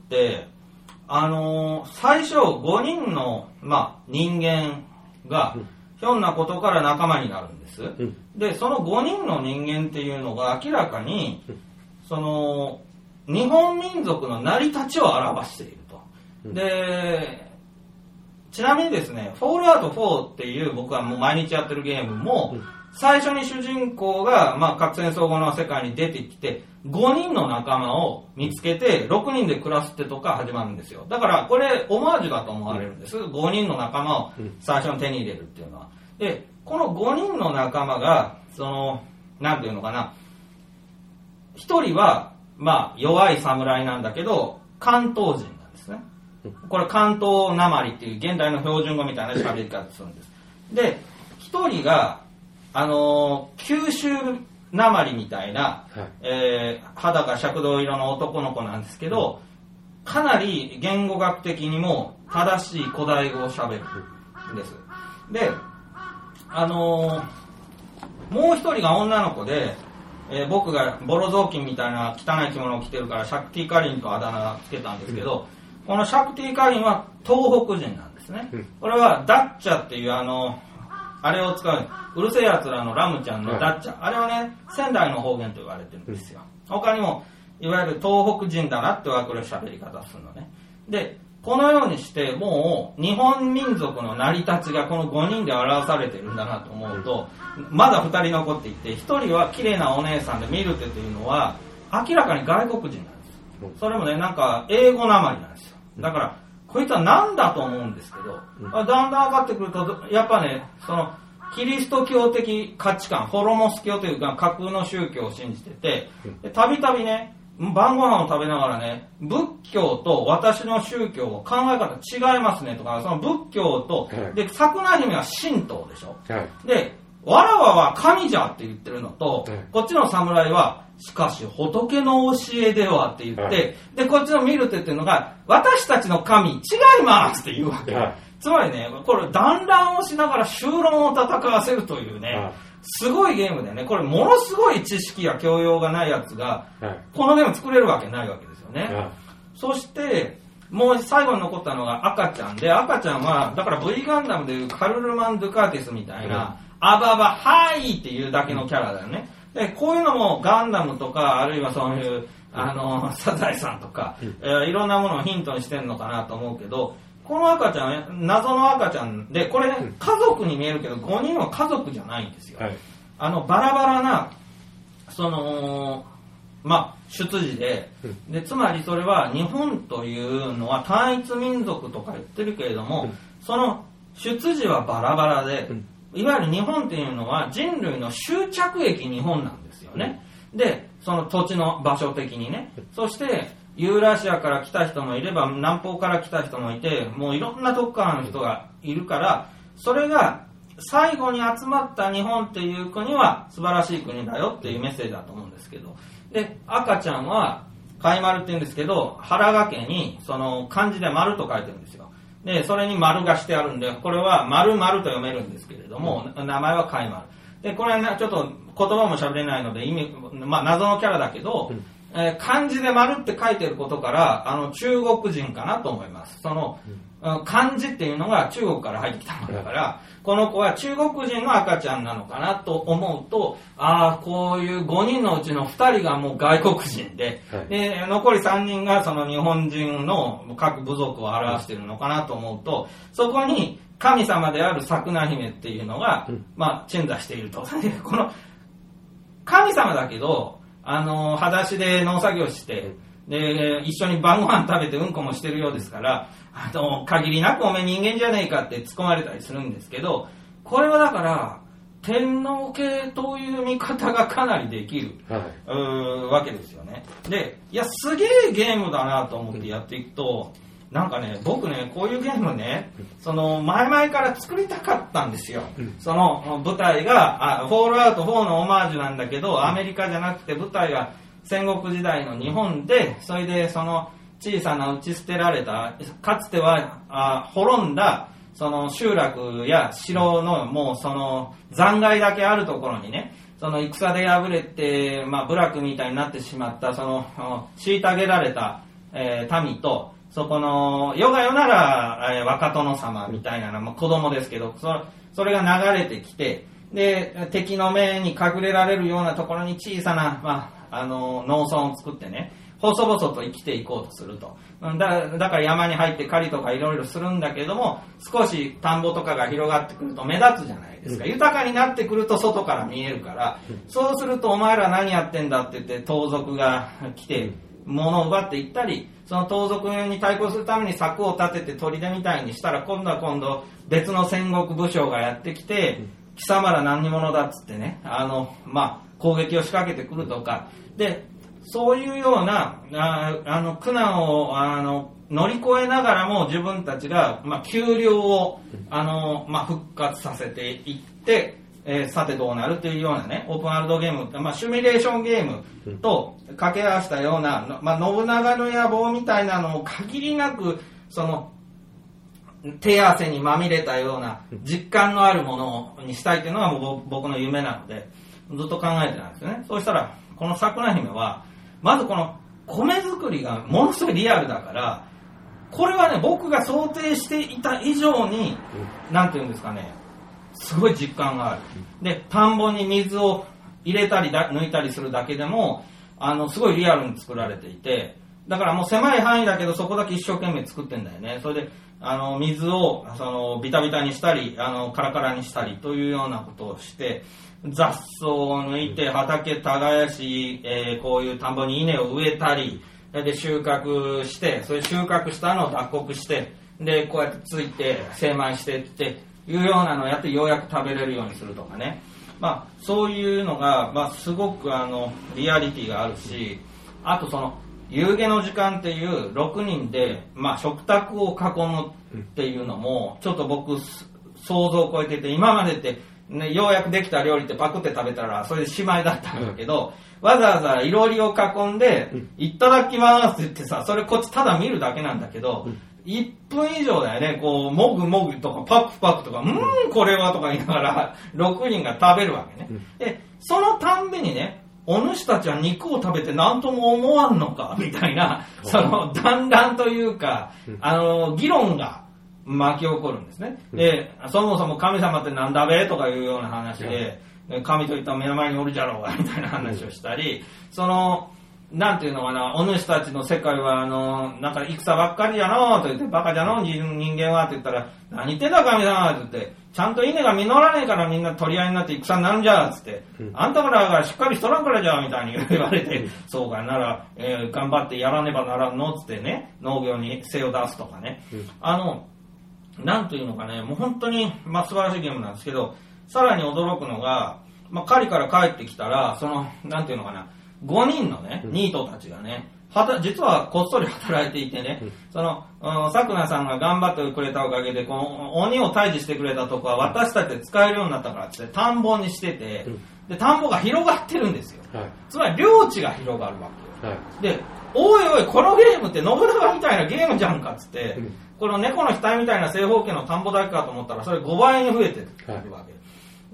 あのー、最初ごにんの、まあ、人間がひょんなことから仲間になるんです、うん、でそのごにんの人間っていうのが明らかにその日本民族の成り立ちを表しているとうん、で、ちなみにですね、フォールアウトフォーっていう僕はもう毎日やってるゲームも、うん、最初に主人公が、まあ、核戦争後の世界に出てきて、ごにんの仲間を見つけて、ろくにんで暮らすってとか始まるんですよ。だから、これ、オマージュだと思われるんです。うん、ごにんの仲間を最初に手に入れるっていうのは。で、このごにんの仲間が、その、なんていうのかな、ひとりは、まあ、弱い侍なんだけど、関東人なんですね。これ、関東なまりっていう現代の標準語みたいな喋り方するんです。で、ひとりが、あのー、九州なまりみたいな、はい、えー、肌が赤銅色の男の子なんですけど、かなり言語学的にも正しい古代語を喋るんです。で、あのー、もう一人が女の子で、えー、僕がボロ雑巾みたいな汚い着物を着てるからシャクティカリンとあだ名つけたんですけど、うん、このシャクティカリンは東北人なんですね。うん、これはダッチャっていうあの、あれを使う、うるせえ奴らのラムちゃんのダッチャ、はい、あれはね、仙台の方言と言われてるんですよ。うん、他にも、いわゆる東北人だなって分かる喋り方するのね。で、このようにしてもう日本民族の成り立ちがこのごにんで表されてるんだなと思うと、まだふたり残っていて、ひとりは綺麗なお姉さんでミルテというのは明らかに外国人なんです。それもね、なんか英語なまりなんですよ。だからこいつは何だと思うんですけど、だんだん分かってくると、やっぱね、そのキリスト教的価値観、ホロモス教というか架空の宗教を信じてて、たびたびね、晩ご飯を食べながらね、仏教と私の宗教を考え方違いますねとか、その仏教と、はい、で、桜姫は神道でしょ。はい、で、わらわは神じゃって言ってるのと、はい、こっちの侍は、しかし仏の教えではって言って、はい、で、こっちのミルテっていうのが、私たちの神違いますって言うわけ。はい、つまりね、これ団らんをしながら修論を戦わせるというね、はい、すごいゲームでね、これものすごい知識や教養がないやつが、はい、このゲーム作れるわけないわけですよね。はい、そして、もう最後に残ったのが赤ちゃんで、赤ちゃんは、だから V ガンダムでいうカルルマン・ドゥカーティスみたいな、はい、アババ、はいっていうだけのキャラだよね。で、こういうのもガンダムとか、あるいはそういう、あの、サザエさんとか、えー、いろんなものをヒントにしてるのかなと思うけど、この赤ちゃんは謎の赤ちゃんで、これね、家族に見えるけどごにんは家族じゃないんですよ。はい、あのバラバラなそのまあ出自で、でつまりそれは日本というのは単一民族とか言ってるけれども、その出自はバラバラで、いわゆる日本っていうのは人類の終着駅日本なんですよね。で、その土地の場所的にね。そしてユーラシアから来た人もいれば南方から来た人もいて、もういろんなとこからの人がいるから、それが最後に集まった日本っていう国は素晴らしい国だよっていうメッセージだと思うんですけど、で赤ちゃんは貝丸って言うんですけど、腹掛けにその漢字で丸と書いてるんですよ。でそれに丸がしてあるんで、これは丸々と読めるんですけれども、名前は貝丸で、これは、ね、ちょっと言葉も喋れないので意味、まあ、謎のキャラだけど、うんえー、漢字で丸って書いてることからあの中国人かなと思います。その、うん、漢字っていうのが中国から入ってきたものだから、この子は中国人の赤ちゃんなのかなと思うと、ああこういうごにんのうちのふたりがもう外国人で、はい、で残りさんにんがその日本人の各部族を表しているのかなと思うと、そこに神様である桜姫っていうのが、うん、まあ鎮座していると。この神様だけどあの裸足で農作業してで一緒に晩ご飯食べてうんこもしてるようですから、あの限りなくおめえ人間じゃねえかって突っ込まれたりするんですけど、これはだから天皇系という見方がかなりできる、はい、うわけですよね。でいやすげえゲームだなと思ってやっていくと、なんかね僕ねこういうゲームね、その前々から作りたかったんですよ。その舞台があフォールアウトフォーのオマージュなんだけど、アメリカじゃなくて舞台が戦国時代の日本で、それでその小さな打ち捨てられた、かつてはあ滅んだその集落や城のもうその残骸だけあるところにね、その戦で敗れて、まあ、部落みたいになってしまったその虐げられた、えー、民と、そこの世が世なら、えー、若殿様みたいなの、まあ、子供ですけど、そ, それが流れてきて、で敵の目に隠れられるようなところに小さな、まあ、あの農村を作ってね、 細々と生きていこうとすると。だ, だから山に入って狩りとかいろいろするんだけども、少し田んぼとかが広がってくると目立つじゃないですか。うん、豊かになってくると外から見えるから、うん、そうするとお前ら何やってんだって言って盗賊が来て物を奪っていったり、その盗賊に対抗するために柵を立てて砦みたいにしたら、今度は今度別の戦国武将がやってきて、うん、貴様ら何者だっつってね、あの、まあ、攻撃を仕掛けてくるとか、で、そういうような、あ, あの苦難をあの乗り越えながらも自分たちが、まあ、給料をあの、まあ、復活させていって、えー、さてどうなるというようなね、オープンワールドゲーム、まあ、シミュレーションゲームと掛け合わせたような、まあ、信長の野望みたいなのを限りなくその手汗にまみれたような実感のあるものにしたいというのが僕の夢なのでずっと考えてたんですよね。そうしたらこの桜姫はまずこの米作りがものすごいリアルだから、これはね、僕が想定していた以上に、なんていうんですかね、すごい実感がある。で、田んぼに水を入れたりだ抜いたりするだけでも、あの、すごいリアルに作られていて、だからもう狭い範囲だけどそこだけ一生懸命作ってんだよね。それで、あの、水を、その、ビタビタにしたり、あの、カラカラにしたりというようなことをして、雑草を抜いて畑耕し、えー、こういう田んぼに稲を植えたりで収穫して、それ収穫したのを脱穀してでこうやってついて精米してっていうようなのをやってようやく食べれるようにするとかね、まあ、そういうのが、まあ、すごくあのリアリティがあるし、あとその夕げの時間っていうろくにんで、まあ、食卓を囲むっていうのもちょっと僕想像を超えてて、今までってね、ようやくできた料理ってパクって食べたらそれでしまいだったんだけど、うん、わざわざいろりを囲んで、うん、いただきますって言ってさ、それこっちただ見るだけなんだけど、うん、いっぷん以上だよね。こうもぐもぐとかパクパクとか、うーんこれはとか言いながらろくにんが食べるわけね、うん、でそのたんびにね、お主たちは肉を食べて何とも思わんのかみたいな、その団らんというか、あの議論が巻き起こるんですね。で、そもそも神様ってなんだべとかいうような話で、神といったら目の前におるじゃろうがみたいな話をしたり、そのなんていうのかな、お主たちの世界はあのなんか戦ばっかりじゃのと言って、バカじゃの人間はって言ったら、何言ってんだ神様って言って、ちゃんと稲が実らねえからみんな取り合いになって戦になるんじゃっつって、あんたからがしっかりしとらんからじゃみたいに言われて、そうかなら、えー、頑張ってやらねばならんのっつってね、農業に精を出すとかね、あのなんというのかね、もう本当に、まあ、素晴らしいゲームなんですけど、さらに驚くのが、まあ、狩りから帰ってきたら、その、なんていうのかな、ごにんのね、ニートたちがね、はた、実はこっそり働いていてね、その、うん、さくなさんが頑張ってくれたおかげで、この鬼を退治してくれたとこは私たちで使えるようになったからって、田んぼにしてて、で、田んぼが広がってるんですよ。はい、つまり、領地が広がるわけよ。はい、で、おいおい、このゲームって信長みたいなゲームじゃんかっつって、うん、この猫の額みたいな正方形の田んぼだけかと思ったら、それごばいに増えてるわけ。はい、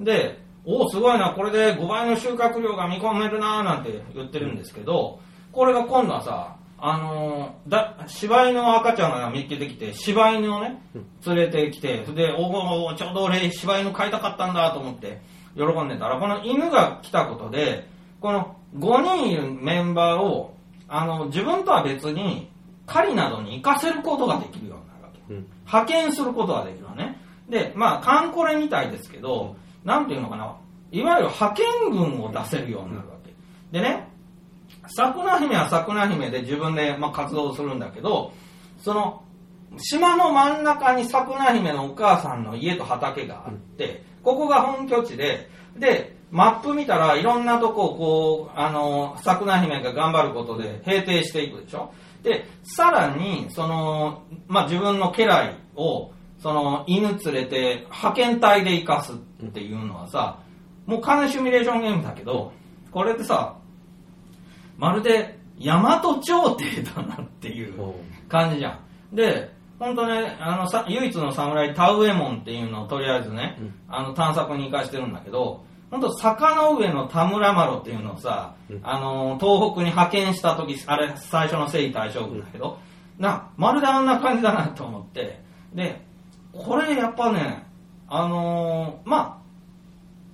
で、おお、すごいな、これでごばいの収穫量が見込めるなーなんて言ってるんですけど、これが今度はさ、あのー、だ、柴犬の赤ちゃんが見つけてきて、柴犬をね、連れてきて、それで、おお、ちょうど俺柴犬飼いたかったんだと思って喜んでたら、この犬が来たことで、このごにんいるメンバーを、あの、自分とは別に、狩りなどに活かせることができるようになるわけ。うん、派遣することができるわね。で、まあ、カンコレみたいですけど、なんていうのかな、いわゆる派遣軍を出せるようになるわけ。でね、桜姫は桜姫で自分で、まあ、活動するんだけど、その、島の真ん中に桜姫のお母さんの家と畑があって、ここが本拠地で、で、マップ見たらいろんなとこをこう、あの、桜姫が頑張ることで平定していくでしょ。で、さらに、その、まあ、自分の家来を、その、犬連れて派遣隊で生かすっていうのはさ、もう完全シミュレーションゲームだけど、これってさ、まるで大和朝廷だなっていう感じじゃん。で、本当ね、あのさ、唯一の侍タウエモンっていうのをとりあえずね、うん、あの探索に行かしてるんだけど、本当坂の上の田村麻呂っていうのをさ、うん、あの東北に派遣した時、あれ最初の征夷大将軍だけど、うん、なまるであんな感じだなと思って、でこれやっぱね、あのー、まあ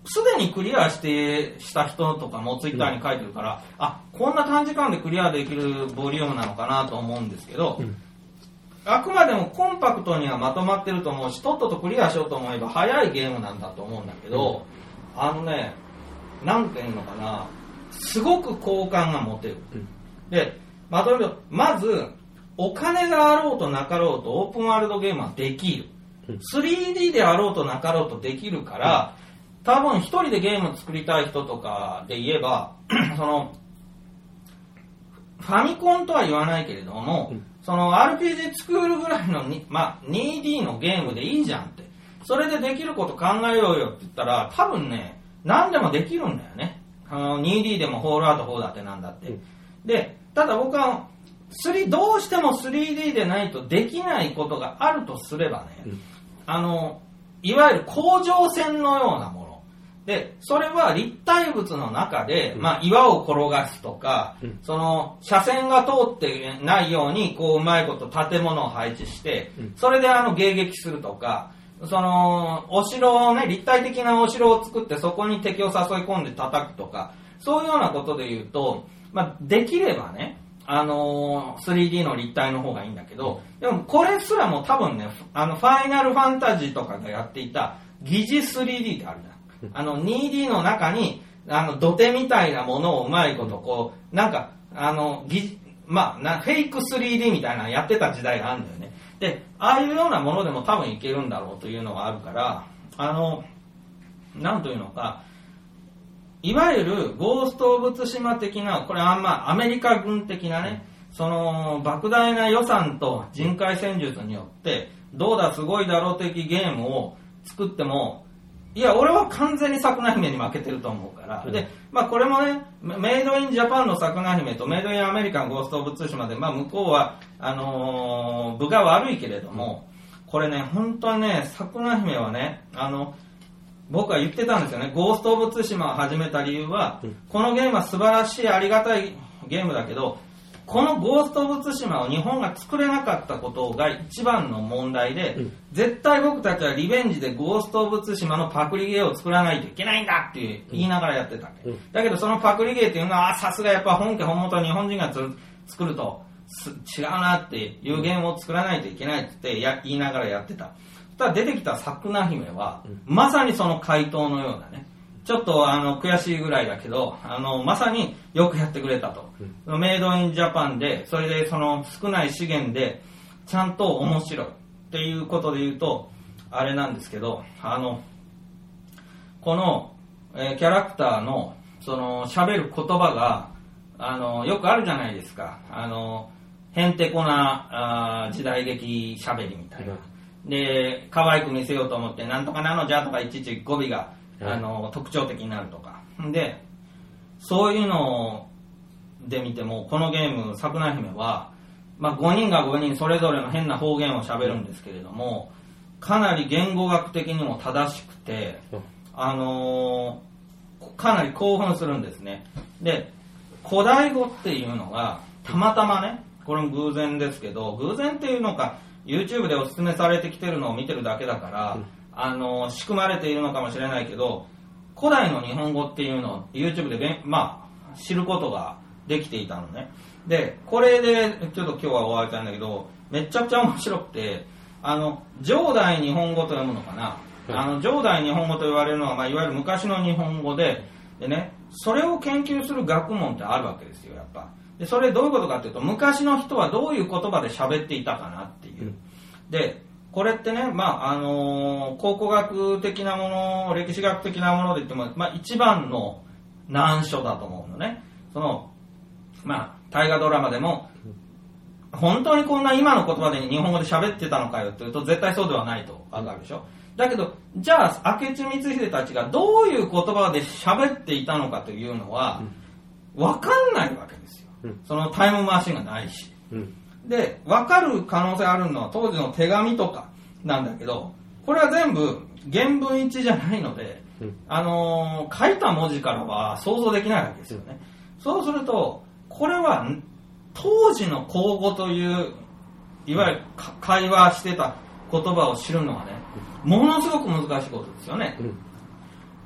すでにクリアしてした人とかもツイッターに書いてるから、うん、あ、こんな短時間でクリアできるボリュームなのかなと思うんですけど、うん、あくまでもコンパクトにはまとまってると思うし、とっととクリアしようと思えば早いゲームなんだと思うんだけど、うん、あのね、なんていうのかな、すごく好感が持てる。うん、で、まとめると、まず、お金があろうとなかろうとオープンワールドゲームはできる。うん、スリーディー であろうとなかろうとできるから、うん、多分一人でゲーム作りたい人とかで言えば、その、ファミコンとは言わないけれども、うん、その アールピージー 作るぐらいのに、まあ、ツーディー のゲームでいいじゃんって。それでできること考えようよって言ったら、多分ね、何でもできるんだよね。あの ツーディー でもホールアウトフォーだってなんだって。うん、で、ただ僕は、スリーどうしても スリーディー でないとできないことがあるとすればね、うん、あの、いわゆる甲状腺のようなもの。で、それは立体物の中で、うん、まあ岩を転がすとか、うん、その車線が通ってないように、こううまいこと建物を配置して、うん、それであの迎撃するとか、その、お城をね、立体的なお城を作ってそこに敵を誘い込んで叩くとか、そういうようなことで言うと、まあできればね、あのー、スリーディー の立体の方がいいんだけど、でもこれすらも多分ね、あの、ファイナルファンタジーとかがやっていた疑似 スリーディー ってあるじゃん。あの、ツーディー の中に、あの、土手みたいなものをうまいことこう、なんか、あの、ぎまあな、フェイク スリーディー みたいなのやってた時代があるんだよね。で、ああいうようなものでも多分いけるんだろうというのがあるから、あの、なんというのか、いわゆるゴースト・オブ・ツシマ的な、これあんまアメリカ軍的なね、その莫大な予算と人海戦術によって、どうだすごいだろう的ゲームを作っても、いや、俺は完全に桜姫に負けてると思うから。で、まあこれもね、メイドインジャパンの桜姫とメイドインアメリカンゴースト・オブ・ツシマで、まあ向こうは、あのー、分が悪いけれども、これね、本当にね、桜姫はね、あの、僕は言ってたんですよね。ゴースト・オブ・ツシマを始めた理由は、このゲームは素晴らしいありがたいゲームだけど、このゴースト・オブ・ツシマを日本が作れなかったことが一番の問題で、うん、絶対僕たちはリベンジでゴースト・オブ・ツシマのパクリゲーを作らないといけないんだって言いながらやってたわけ、うん、だけどそのパクリゲーっていうのはさすがやっぱ本家本元日本人が作ると違うなっていうゲームを作らないといけないって言ってや言いながらやってた。ただ出てきた桜姫は、うん、まさにその回答のようなね、ちょっとあの悔しいぐらいだけど、あのまさによくやってくれたと、うん、メイドインジャパンで、それでその少ない資源でちゃんと面白いっていうことで言うとあれなんですけど、あのこの、えー、キャラクターのその喋る言葉があのよくあるじゃないですか。あのへんてこなあ時代劇喋りみたいな、うん、で可愛く見せようと思ってなんとかなのじゃとかいちいち語尾があの特徴的になるとかで、そういうので見てもこのゲーム桜姫は、まあ、ごにんがごにんそれぞれの変な方言を喋るんですけれども、かなり言語学的にも正しくて、あのー、かなり興奮するんですね。で、古代語っていうのがたまたまね、これも偶然ですけど、偶然っていうのか YouTube でお勧めされてきてるのを見てるだけだから、うん、あの仕組まれているのかもしれないけど、古代の日本語っていうのを YouTube で、まあ、知ることができていたのね。で、これでちょっと今日は終わりたいんだけど、めちゃくちゃ面白くて、あの上代日本語と読むのかな、うん、あの上代日本語と言われるのは、まあ、いわゆる昔の日本語で、でね、それを研究する学問ってあるわけですよ、やっぱ。で、それどういうことかっていうと、昔の人はどういう言葉で喋っていたかなっていう。で、これってね、まあ、あのー、考古学的なもの、歴史学的なもので言っても、まあ、一番の難所だと思うのね。その、まあ、大河ドラマでも、本当にこんな今の言葉で日本語で喋ってたのかよっていうと、絶対そうではないとわかるでしょ。だけど、じゃあ、明智光秀たちがどういう言葉で喋っていたのかというのは、わかんないわけですよ。うん、そのタイムマシンがないし。うん、で、わかる可能性あるのは当時の手紙とかなんだけど、これは全部原文一致じゃないので、うん、あのー、書いた文字からは想像できないわけですよね。うん、そうすると、これは当時の口語という、いわゆる会話してた言葉を知るのはね、ものすごく難しいことですよね。うん、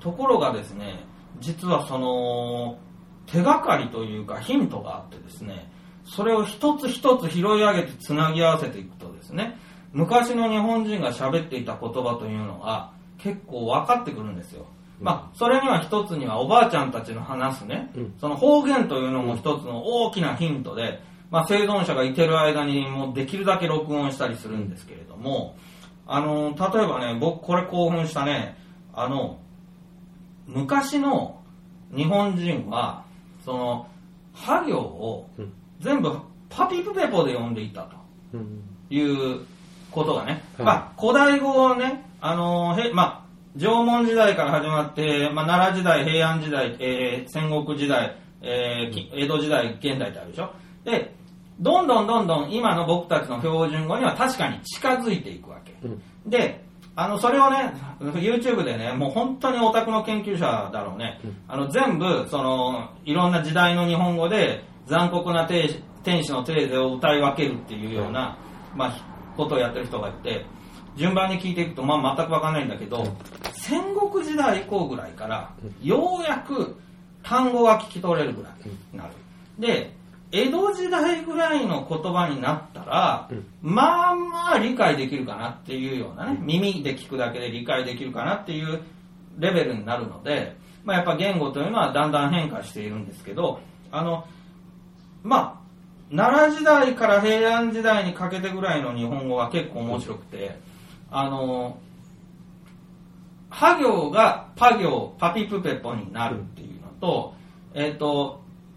ところがですね、実はその手がかりというかヒントがあってですね、それを一つ一つ拾い上げてつなぎ合わせていくとですね、昔の日本人が喋っていた言葉というのが結構分かってくるんですよ。まあ、それには一つにはおばあちゃんたちの話すね、その方言というのも一つの大きなヒントで、まあ、生存者がいてる間にもうできるだけ録音したりするんですけれども、あの例えばね、僕これ興奮したね、あの昔の日本人はそのハ行を全部パピプペポで読んでいたということがね、うん、まあ、古代語をね、あのへまあ縄文時代から始まって、まあ、奈良時代、平安時代、えー、戦国時代、えー、江戸時代、現代ってあるでしょ。で、どんどんどんどん今の僕たちの標準語には確かに近づいていくわけ。うん、で、あの、それをね、YouTube でね、もう本当にオタクの研究者だろうね、うん、あの、全部、その、いろんな時代の日本語で残酷な天使のテーゼを歌い分けるっていうような、うん、まあ、ことをやってる人がいて、順番に聞いていくと、まあ、全く分かんないんだけど、戦国時代以降ぐらいからようやく単語が聞き取れるぐらいになる。で、江戸時代ぐらいの言葉になったら、まあまあ理解できるかなっていうようなね、耳で聞くだけで理解できるかなっていうレベルになるので、まあ、やっぱ言語というのはだんだん変化しているんですけど、あのまあ奈良時代から平安時代にかけてぐらいの日本語が結構面白くて、あのハ行がパ行、パピプペポになるっていうのと、えっと、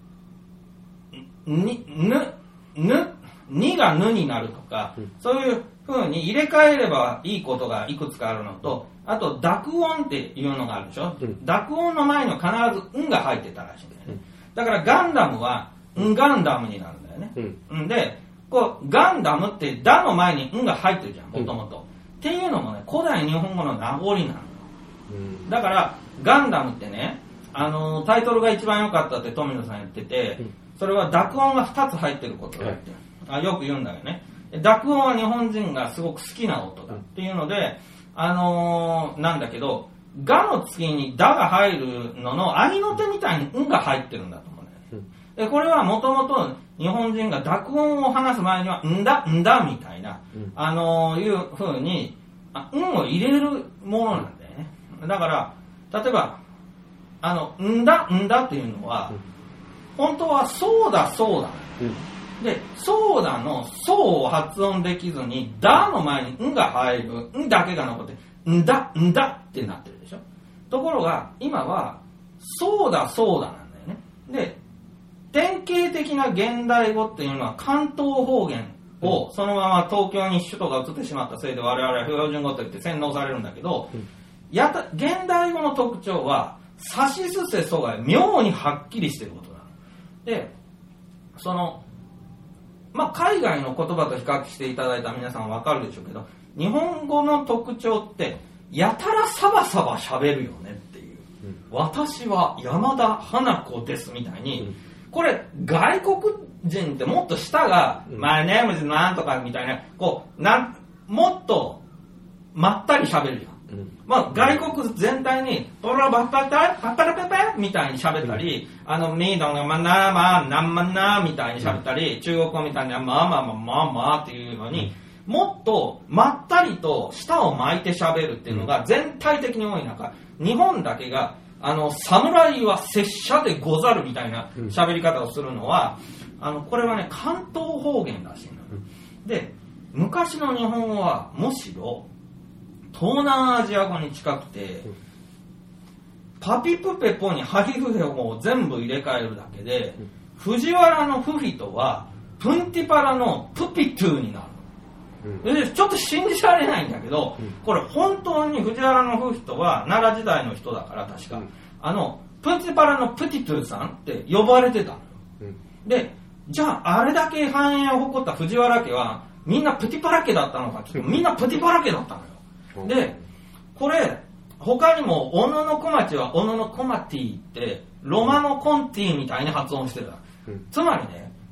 に、ぬ、ぬ、にがぬになるとか、そういう風に入れ替えればいいことがいくつかあるのと、あと濁音っていうのがあるでしょ。濁音の前には必ずんが入ってたらしいんだよね。だからガンダムはんガンダムになるんだよね。うん、で、こうガンダムってだの前にんが入ってるじゃん、もともと。っていうのもね、古代日本語の名残なの。だからガンダムってね、あのー、タイトルが一番良かったって富野さん言ってて、それは濁音がふたつ入ってることだって、あ、よく言うんだよね。濁音は日本人がすごく好きな音だっていうので、あのー、なんだけど、がの次にだが入るのの合いの手みたいにんが入ってるんだと思うんだよね。で、これはもともと日本人が濁音を話す前にはんだんだみたいな、あのー、いう風にあんを入れるものなんだよね。だから例えばあのんだんだっていうのは、うん、本当はそうだそうだ、うん、でそうだのそうを発音できずにだの前にんが入るんだけが残ってんだんだってなってるでしょ。ところが今はそうだそうだなんだよね。で典型的な現代語っていうのは関東方言をそのまま東京に首都が移ってしまったせいで我々は標準語といって洗脳されるんだけど、うん、やた現代語の特徴はさしすせそが妙にはっきりしてることなので、そのまあ海外の言葉と比較していただいた皆さんは分かるでしょうけど、日本語の特徴ってやたらサバサバ喋るよねっていう、うん、私は山田花子ですみたいに、うん、これ外国人ってもっと舌が、うん、マイネームズなんとかみたいな、こうなんもっとまったり喋るじゃん。うん、まあ外国全体にトラバッタタパッタラペペみたいに喋ったり、うん、あのミードンがまなまなんまなみたいに喋ったり、うん、中国語みたいにまあまあまあまあまあっていうのに、うん、もっとまったりと舌を巻いて喋るっていうのが全体的に多い中、日本だけがあの侍は拙者でござるみたいな喋り方をするのは、あのこれはね関東方言らしいの。で昔の日本語はむしろ東南アジア語に近くて、パピプペポにハヒフヘを全部入れ替えるだけで、藤原のフフィトはプンティパラのプピトゥになる。でちょっと信じられないんだけど、これ本当に藤原のフフィトは奈良時代の人だから確か、あのプンティパラのプティトゥさんって呼ばれてたの。でじゃああれだけ繁栄を誇った藤原家はみんなプティパラ家だったのかっていうと、みんなプティパラ家だったのよ。でこれ他にも小野の小町は小野のコマティってロマノコンティみたいに発音してる、うん、つまりね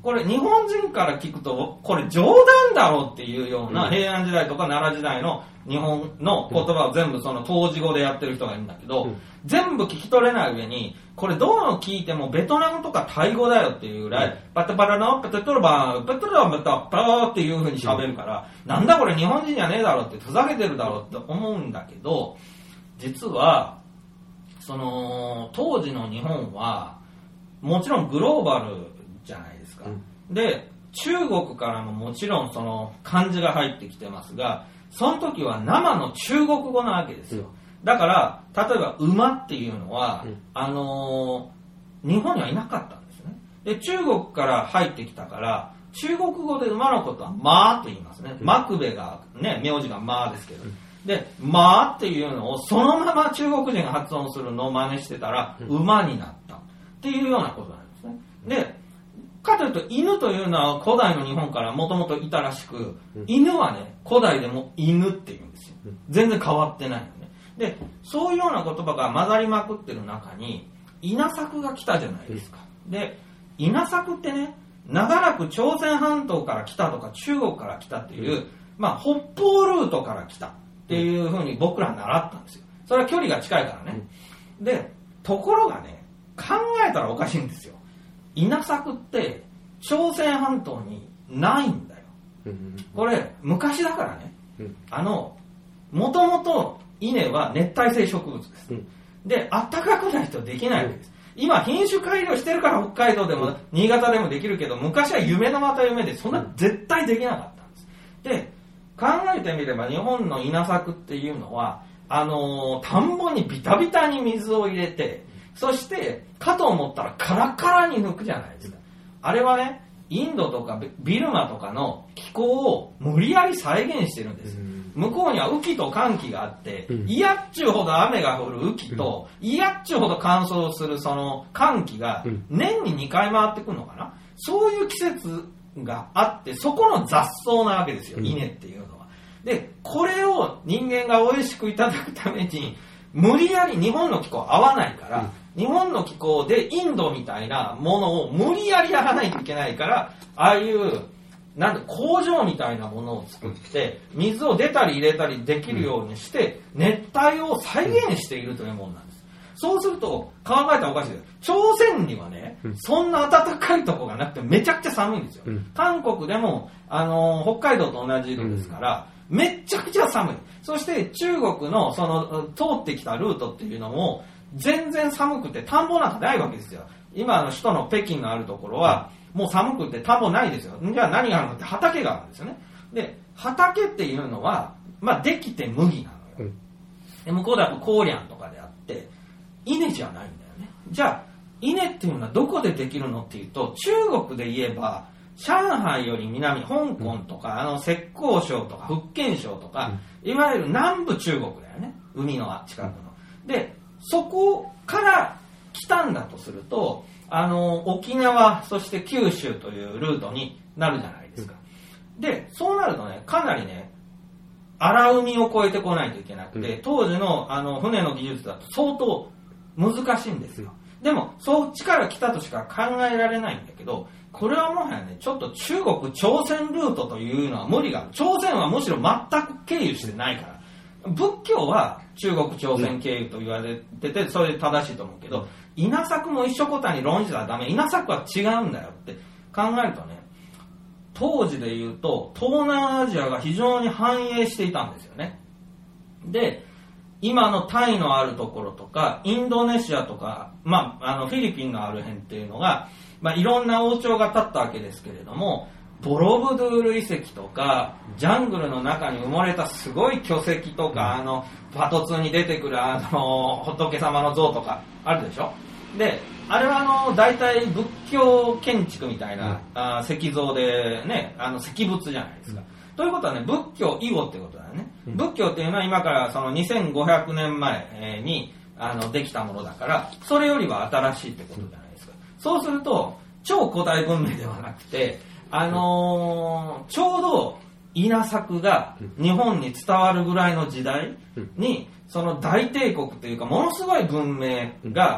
これ日本人から聞くとこれ冗談だろうっていうような、平安時代とか奈良時代の日本の言葉を全部その当時語でやってる人がいるんだけど、全部聞き取れない上にこれどうの聞いてもベトナムとかタイ語だよっていうぐらい、パタパラのパタトロバーパタロバタパーっていう風に喋るから、なんだこれ日本人じゃねえだろってふざけてるだろって思うんだけど、実はその当時の日本はもちろんグローバルじゃないですか、うん、で中国からももちろんその漢字が入ってきてますが、その時は生の中国語なわけですよ、うん、だから例えば馬っていうのは、うん、あのー、日本にはいなかったんですね。で中国から入ってきたから中国語で馬のことはマーと言いますね、うん、マクベがね名字がマーですけど、うん、でマーっていうのをそのまま中国人が発音するのを真似してたら、うん、馬になったっていうようなことなんですね。でかというと犬というのは古代の日本からもともといたらしく、犬はね古代でも犬っていうんですよ。全然変わってないのね。でそういうような言葉が混ざりまくってる中に稲作が来たじゃないですか。で稲作ってね長らく朝鮮半島から来たとか中国から来たっていう、まあ、北方ルートから来たっていうふうに僕ら習ったんですよ。それは距離が近いからね。でところがね考えたらおかしいんですよ。稲作って朝鮮半島にないんだよ。これ昔だからね、あのもともと稲は熱帯性植物です。で暖かくないとできないわけです。今品種改良してるから北海道でも新潟でもできるけど、昔は夢のまた夢でそんな絶対できなかったんです。で考えてみれば日本の稲作っていうのはあのー、田んぼにビタビタに水を入れて、そしてかと思ったらカラカラに抜くじゃないですか。あれはねインドとかビルマとかの気候を無理やり再現してるんです。向こうには雨季と乾季があって、嫌っちゅうほど雨が降る雨季と嫌っちゅうほど乾燥するその乾季が年ににかい回ってくるのかな。そういう季節があって、そこの雑草なわけですよ、稲っていうのは。でこれを人間が美味しくいただくために無理やり日本の気候合わないから、日本の気候でインドみたいなものを無理やりやらないといけないから、ああいうなんで工場みたいなものを作って水を出たり入れたりできるようにして熱帯を再現しているというものなんです。そうすると考えたらおかしいです。朝鮮にはねそんな暖かいとこがなくてめちゃくちゃ寒いんですよ。韓国でもあの北海道と同じ色ですからめっちゃくちゃ寒い。そして中国のその通ってきたルートっていうのも全然寒くて田んぼなんかないわけですよ。今の首都の北京のあるところはもう寒くて田んぼないですよ。じゃあ何があるのって畑があるんですよね。で畑っていうのはまあできて麦なのよ。で向こうだとコーリャンとかであって稲じゃないんだよね。じゃあ稲っていうのはどこでできるのっていうと、中国で言えば上海より南、香港とか、あの浙江省とか福建省とか、いわゆる南部中国だよね。海の近くの。でそこから来たんだとすると、あの沖縄そして九州というルートになるじゃないですか。でそうなるとねかなりね荒海を越えてこないといけなくて、当時のあの船の技術だと相当難しいんですよ。でもそっちから来たとしか考えられないんだけど、これはもはやねちょっと中国朝鮮ルートというのは無理がある。朝鮮はむしろ全く経由してないから。仏教は中国朝鮮経由と言われててそれで正しいと思うけど、稲作も一緒こたに論じたらダメ。稲作は違うんだよって考えるとね、当時で言うと東南アジアが非常に繁栄していたんですよね。で今のタイのあるところとかインドネシアとか、まあ、あのフィリピンのある辺っていうのが、まあ、いろんな王朝が立ったわけですけれども、ボロブドゥール遺跡とかジャングルの中に埋もれたすごい巨石とか、あのパトツーに出てくるあの仏様の像とかあるでしょ。であれはあの大体仏教建築みたいな、うん、あ石像でね、あの石仏じゃないですか、うん、ということはね仏教以後ってことだよね、うん、仏教っていうのは今からそのにせんごひゃくねんまえにあのできたものだから、それよりは新しいってことじゃないですか。そうすると超古代文明ではなくて、あのー、ちょうど稲作が日本に伝わるぐらいの時代にその大帝国というかものすごい文明が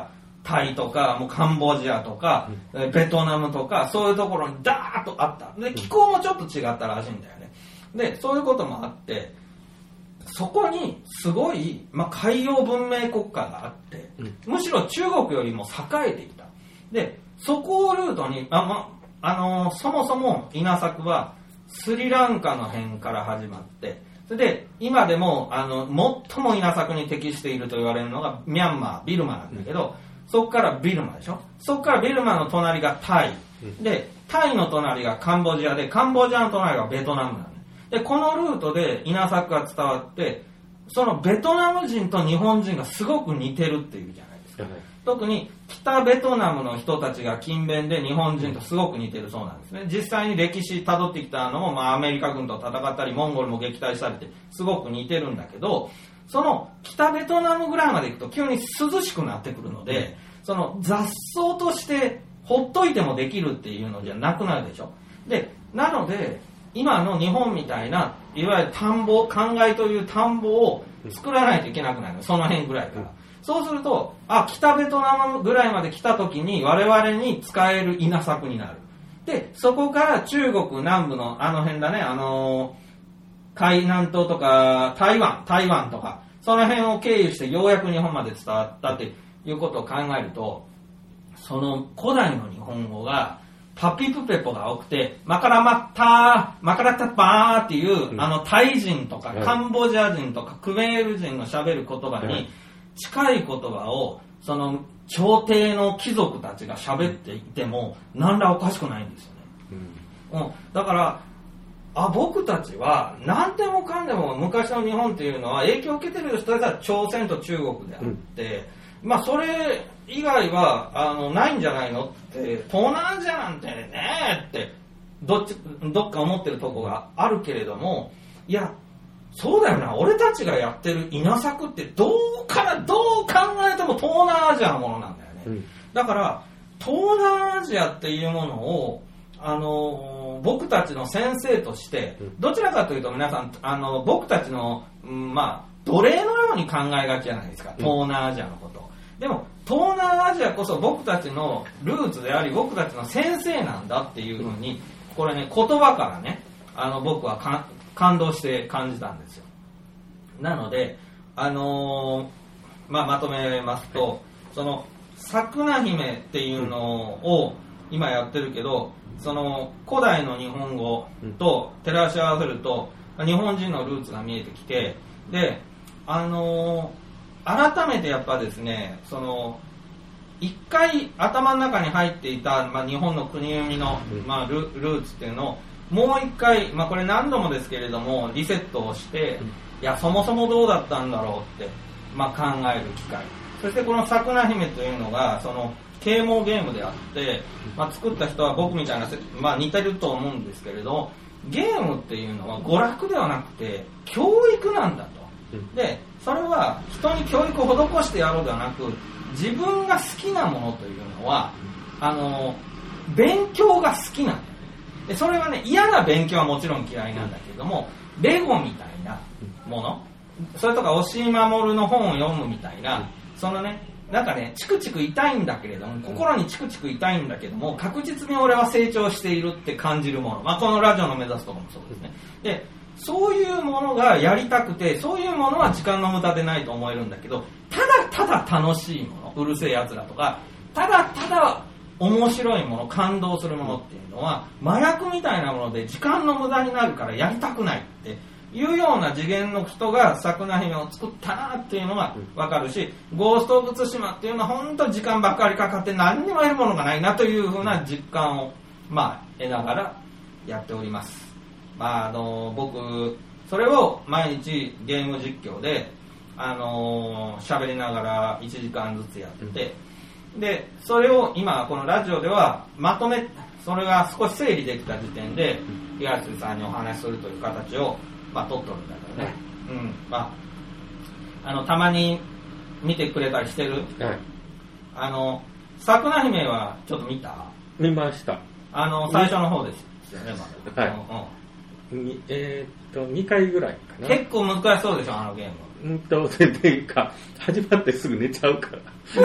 タイとかもうカンボジアとか、うん、ベトナムとかそういうところにダーッとあった。で気候もちょっと違ったらしいんだよね。でそういうこともあってそこにすごい、まあ、海洋文明国家があって、うん、むしろ中国よりも栄えていた。でそこをルートにあ、まあのー、そもそも稲作はスリランカの辺から始まってそれで今でもあの最も稲作に適していると言われるのがミャンマービルマなんだけど、うん、そこからビルマでしょ。そこからビルマの隣がタイ、うん、でタイの隣がカンボジアでカンボジアの隣がベトナムなんだ。でこのルートで稲作が伝わってそのベトナム人と日本人がすごく似てるっていうじゃないですか、はい、特に北ベトナムの人たちが勤勉で日本人とすごく似てるそうなんですね。実際に歴史辿ってきたのも、まあ、アメリカ軍と戦ったりモンゴルも撃退されてすごく似てるんだけどその北ベトナムぐらいまで行くと急に涼しくなってくるのでその雑草としてほっといてもできるっていうのじゃなくなるでしょ。でなので今の日本みたいないわゆる田んぼ灌漑という田んぼを作らないといけなくなるその辺ぐらいから、うん、そうするとあ北ベトナムぐらいまで来た時に我々に使える稲作になる。でそこから中国南部のあの辺だねあの海南島とか台湾台湾とかその辺を経由してようやく日本まで伝わったっていうことを考えるとその古代の日本語がパピプペポが多くてマカラマッターマカラタバーっていう、うん、あのタイ人とか、はい、カンボジア人とかクメール人の喋る言葉に近い言葉をその朝廷の貴族たちが喋っていても何らおかしくないんですよね、うんうん、だからあ僕たちは何でもかんでも昔の日本っていうのは影響を受けてる人たちは朝鮮と中国であって、うん、まあそれ以外はあのないんじゃないのって東南アジアなんてねってどっちどっか思ってるとこがあるけれどもいやそうだよな俺たちがやってる稲作ってどうからどう考えても東南アジアのものなんだよね、うん、だから東南アジアっていうものをあの僕たちの先生としてどちらかというと皆さんあの僕たちの、うん、まあ奴隷のように考えがちじゃないですか東南アジアのことを。でも東南アジアこそ僕たちのルーツであり僕たちの先生なんだっていうふうにこれね言葉からねあの僕はか感動して感じたんですよ。なので、あのーまあ、まとめますとそのサクナ姫っていうのを今やってるけどその古代の日本語と照らし合わせると日本人のルーツが見えてきてであのー改めてやっぱですねその一回頭の中に入っていた、まあ、日本の国生みの、まあ、ル, ルーツっていうのをもう一回、まあ、これ何度もですけれどもリセットをしていやそもそもどうだったんだろうって、まあ、考える機会そしてこのさくな姫というのがその啓蒙ゲームであって、まあ、作った人は僕みたいな、まあ、似てると思うんですけれどゲームっていうのは娯楽ではなくて教育なんだと。でそれは人に教育を施してやろうではなく自分が好きなものというのはあの勉強が好きなんだよ。でそれはね嫌な勉強はもちろん嫌いなんだけれどもレゴみたいなものそれとか押井守の本を読むみたいなそのねなんかねチクチク痛いんだけれども心にチクチク痛いんだけども確実に俺は成長しているって感じるもの、まあ、このラジオの目指すところもそうですね。でそういうものがやりたくてそういうものは時間の無駄でないと思えるんだけどただただ楽しいものうるせえやつらとかただただ面白いもの感動するものっていうのは麻薬みたいなもので時間の無駄になるからやりたくないっていうような次元の人がさくな姫を作ったなっていうのが分かるしゴースト・オブ・ツシマっていうのは本当に時間ばっかりかかって何にも得るものがないなというふうな実感をまあ得ながらやっております。まあ、あの僕それを毎日ゲーム実況であの喋りながらいちじかんずつやっててでそれを今このラジオではまとめそれが少し整理できた時点で東さんにお話しするという形をまあ取っとるんだけどね、うんまあ、あのたまに見てくれたりしてる、はい、あのさくな姫はちょっと見た？
見ました。
あの最初の方ですよね、まだ、
はい
うんうん
えー、っとにかいぐらいかな。
結構難しそうでしょあのゲーム。
うんと全然か始まってすぐ寝ちゃうから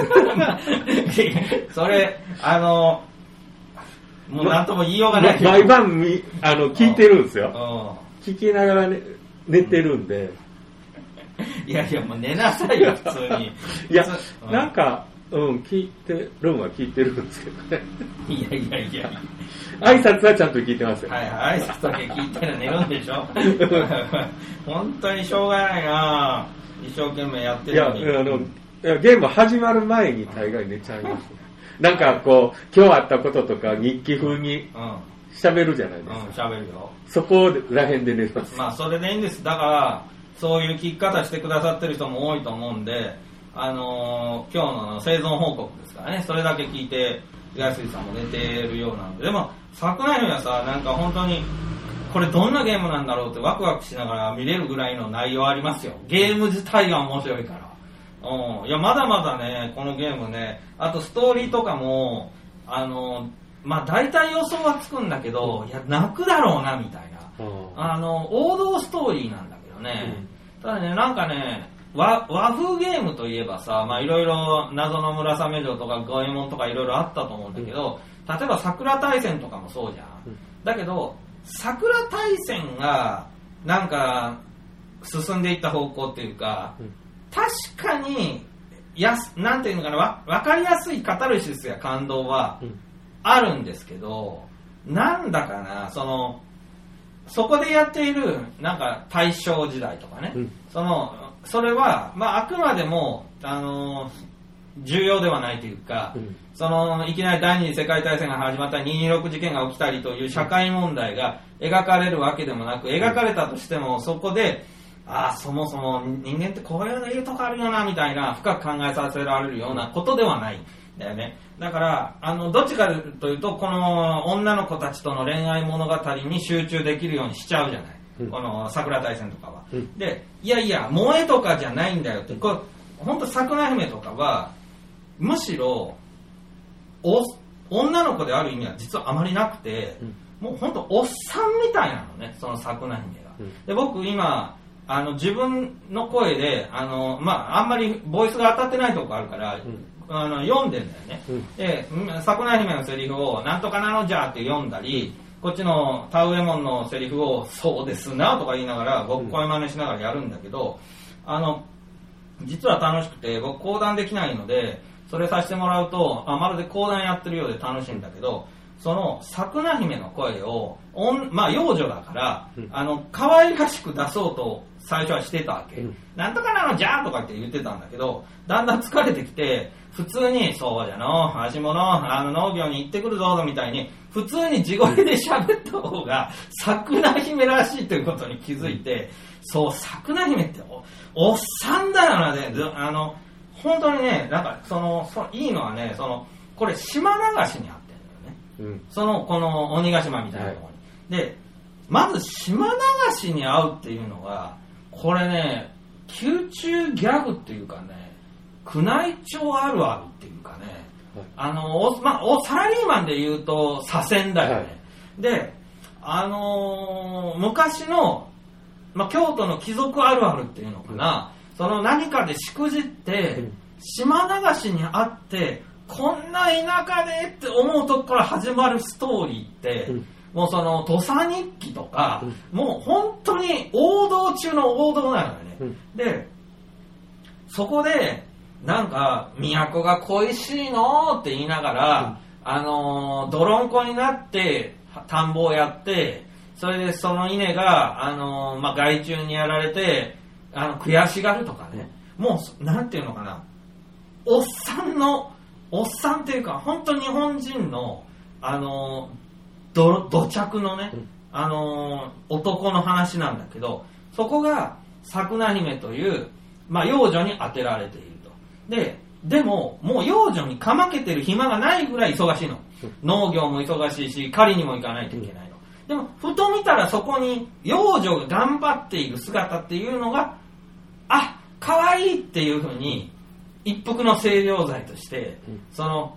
それあのもう何とも言いようがない、
ま、毎晩みあの聞いてるんですよ。聞きながら、ね、寝てるんで、
いやいやもう寝なさいよ普通に
いや、うん、なんかうん聞いてるんは聞いてるんですけどね。
いやいやいや
挨拶はちゃんと聞いてますよ。
はいはい、挨拶だけ聞いたら寝るんでしょ本当にしょうがないな一生懸命やってるのに。
いやあのいやゲーム始まる前に大概寝ちゃいます、ね、なんかこう今日あったこととか日記風に喋るじゃないですか。
うん、喋るよ。
そこら辺で寝ます。
まあそれでいいんです。だからそういう聞き方してくださってる人も多いと思うんで、あのー、今日の生存報告ですからね、それだけ聞いて安井さんも寝てるようなので。でも桜井はさ、なんか本当にこれどんなゲームなんだろうってワクワクしながら見れるぐらいの内容ありますよ。ゲーム自体が面白いから。うん、いやまだまだねこのゲームね、あとストーリーとかもあのまあ大体予想はつくんだけど、いや泣くだろうなみたいな、あの王道ストーリーなんだけどね、うん、ただねなんかね和, 和風ゲームといえばさ、まあいろいろ謎の村雨城とか五右衛門とかいろいろあったと思うんだけど、うん、例えば桜大戦とかもそうじゃん、うん、だけど桜大戦がなんか進んでいった方向っていうか、うん、確かにやすなんていうのかな、わ分かりやすいカタルシスや感動はあるんですけど、うん、なんだかなそのそこでやっているなんか大正時代とかね、うん、そのそれは、まあ、あくまでも、あのー、重要ではないというか、うん、そのいきなり第二次世界大戦が始まったりにひゃくにじゅうろく事件が起きたりという社会問題が描かれるわけでもなく、描かれたとしてもそこでああそもそも人間ってこういうの言うとこあるよなみたいな深く考えさせられるようなことではないんだよね。だからあのどっちかというとこの女の子たちとの恋愛物語に集中できるようにしちゃうじゃない、うん、この桜大戦とかは、うん、でいやいや萌えとかじゃないんだよって、これ本当桜姫とかはむしろお女の子である意味は実はあまりなくて、うん、もう本当おっさんみたいなのね、その桜姫が、うん、で僕今あの自分の声であの、まあ、あんまりボイスが当たってないとこあるから、うん、あの読んでんだよね、うん、で桜姫のセリフをなんとかなのじゃって読んだり、こっちのタウエモンのセリフをそうですなとか言いながら僕声真似しながらやるんだけど、あの実は楽しくて僕講談できないのでそれさせてもらうとあまるで講談やってるようで楽しいんだけど、その桜姫の声をまあ幼女だから、うん、あの可愛らしく出そうと最初はしてたわけ、うん、なんとかなのじゃーとかって言ってたんだけど、だんだん疲れてきて普通にそうじゃの足ものあの農業に行ってくるぞみたいに普通に地声で喋った方が桜姫らしいということに気づいて、そう桜姫って お, おっさんだよなね、あの本当にね、なんかそのそいいのはね、そのこれ島流しにあってるんだよね、うん、そのこの鬼ヶ島みたいなところに、はい、でまず島流しに合うっていうのがこれね宮中ギャグっていうかね、宮内庁あるあるっていうかね、はい、あのお、まあ、おサラリーマンで言うと左遷だよね、はい、であのー、昔の、まあ、京都の貴族あるあるっていうのかな、うん、その何かでしくじって島流しにあってこんな田舎でって思うとこから始まるストーリーって、うん、もうその土佐日記とか、うん、もう本当に王道中の王道なのよね、うん、でそこでなんか都が恋しいのって言いながら、うん、あの泥んこになって田んぼをやって、それでその稲があの、まあ、害虫にやられてあの悔しがるとかね、もうなんていうのかな、おっさんのおっさんっていうか本当日本人のあのど土着のね、あの男の話なんだけど、そこが桜姫という、まあ、幼女に当てられていると。ででももう幼女にかまけてる暇がないぐらい忙しいの。農業も忙しいし狩りにも行かないといけないの。でもふと見たらそこに幼女が頑張っている姿っていうのがあ可愛いっていう風に一服の清涼剤としてその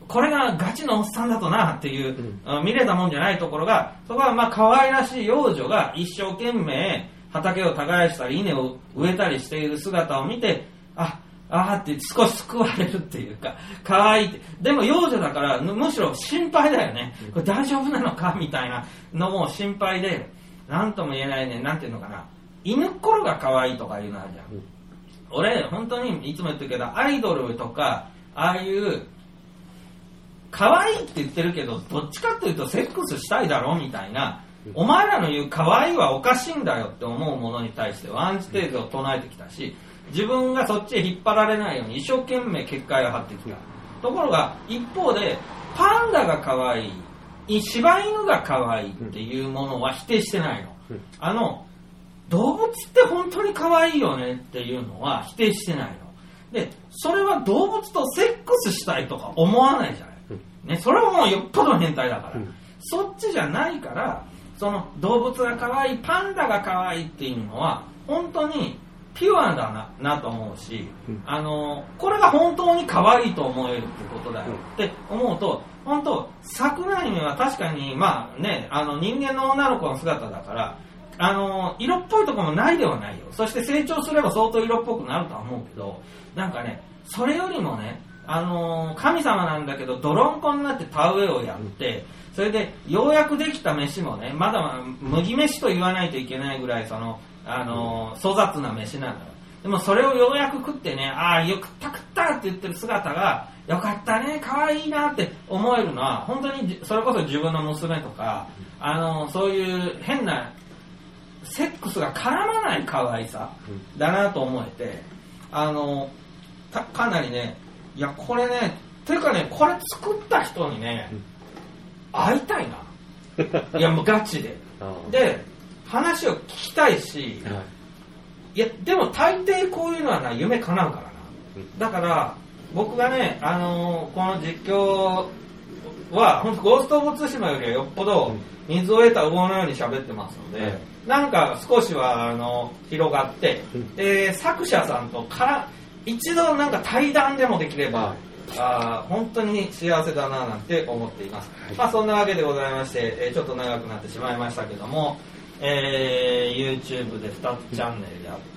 これがガチのおっさんだとなっていう、うん、見れたもんじゃないところが、そこはまあ可愛らしい幼女が一生懸命畑を耕したり稲を植えたりしている姿を見て、あ、あーって少し救われるっていうか、可愛いって。でも幼女だからむしろ心配だよね。これ大丈夫なのかみたいなのも心配で、なんとも言えないね、なんていうのかな。犬っころが可愛いとかいうのあるじゃん。うん、俺、本当にいつも言ってるけど、アイドルとか、ああいう、可愛いって言ってるけど、どっちかっていうとセックスしたいだろみたいな、お前らの言う可愛いはおかしいんだよって思うものに対してはアンチテーゼを唱えてきたし、自分がそっちへ引っ張られないように一生懸命結界を張ってきた。ところが一方でパンダが可愛い、柴犬が可愛いっていうものは否定してないの。あの動物って本当に可愛いよねっていうのは否定してないの。で、それは動物とセックスしたいとか思わないじゃない。ね、それはもうよっぽどの変態だから。そっちじゃないから、その動物が可愛い、パンダが可愛いっていうのは本当にピュアだな、なと思うし、うん、あのこれが本当に可愛いと思えるってことだよって思うと、本当桜姫は確かにまあね、あの人間の女の子の姿だから、あの色っぽいところもないではないよ。そして成長すれば相当色っぽくなるとは思うけど、なんかね、それよりもね、あの神様なんだけど泥んこになって田植えをやって、それでようやくできた飯もね、まだ麦飯と言わないといけないぐらいそのあの粗雑な飯なんだよ。でもそれをようやく食ってね、ああよく食った食ったって言ってる姿がよかったね、可愛いなって思えるのは本当にそれこそ自分の娘とか、あのそういう変なセックスが絡まない可愛さだなと思えて、あの か, かなりね、いやこれね、ていうかね、これ作った人にね会いたいな。いやもうガチでで話を聞きたいし、はい、いやでも大抵こういうのはな、夢叶うからな。だから僕がね、あのー、この実況は本当ゴースト・オブ・ツシマよりはよっぽど水を得た魚のように喋ってますので、はい、なんか少しはあの広がって、で作者さんとから一度なんか対談でもできれば、あ本当に幸せだななんて思っています、はい。まあそんなわけでございまして、えー、ちょっと長くなってしまいましたけども、えー、YouTube でにつチャンネルやって、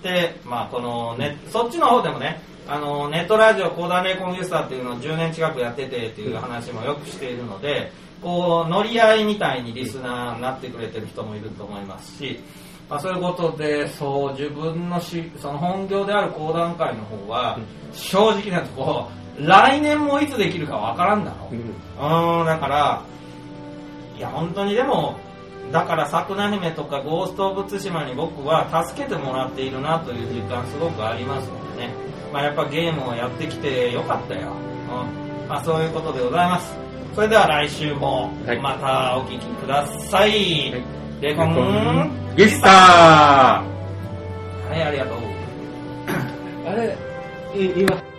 まあこのね、そっちの方でもね、あのネットラジオ講談レコンギスタっていうのをじゅうねん近くやっててっていう話もよくしているので、こう乗り合いみたいにリスナーになってくれてる人もいると思いますし、まあ、そういうことで、そう自分のしその本業である講談会の方は正直なところ来年もいつできるかわからんだろう。うん、だからいや本当にでもだから桜姫とかゴースト・オブ・ツシマに僕は助けてもらっているなという実感すごくありますのでね、まあ、やっぱゲームをやってきてよかったよ、うん、まあ、そういうことでございます。それでは来週もまたお聞きください、はい、レコン
ギスター。
はい、ありがとう。
あれ、今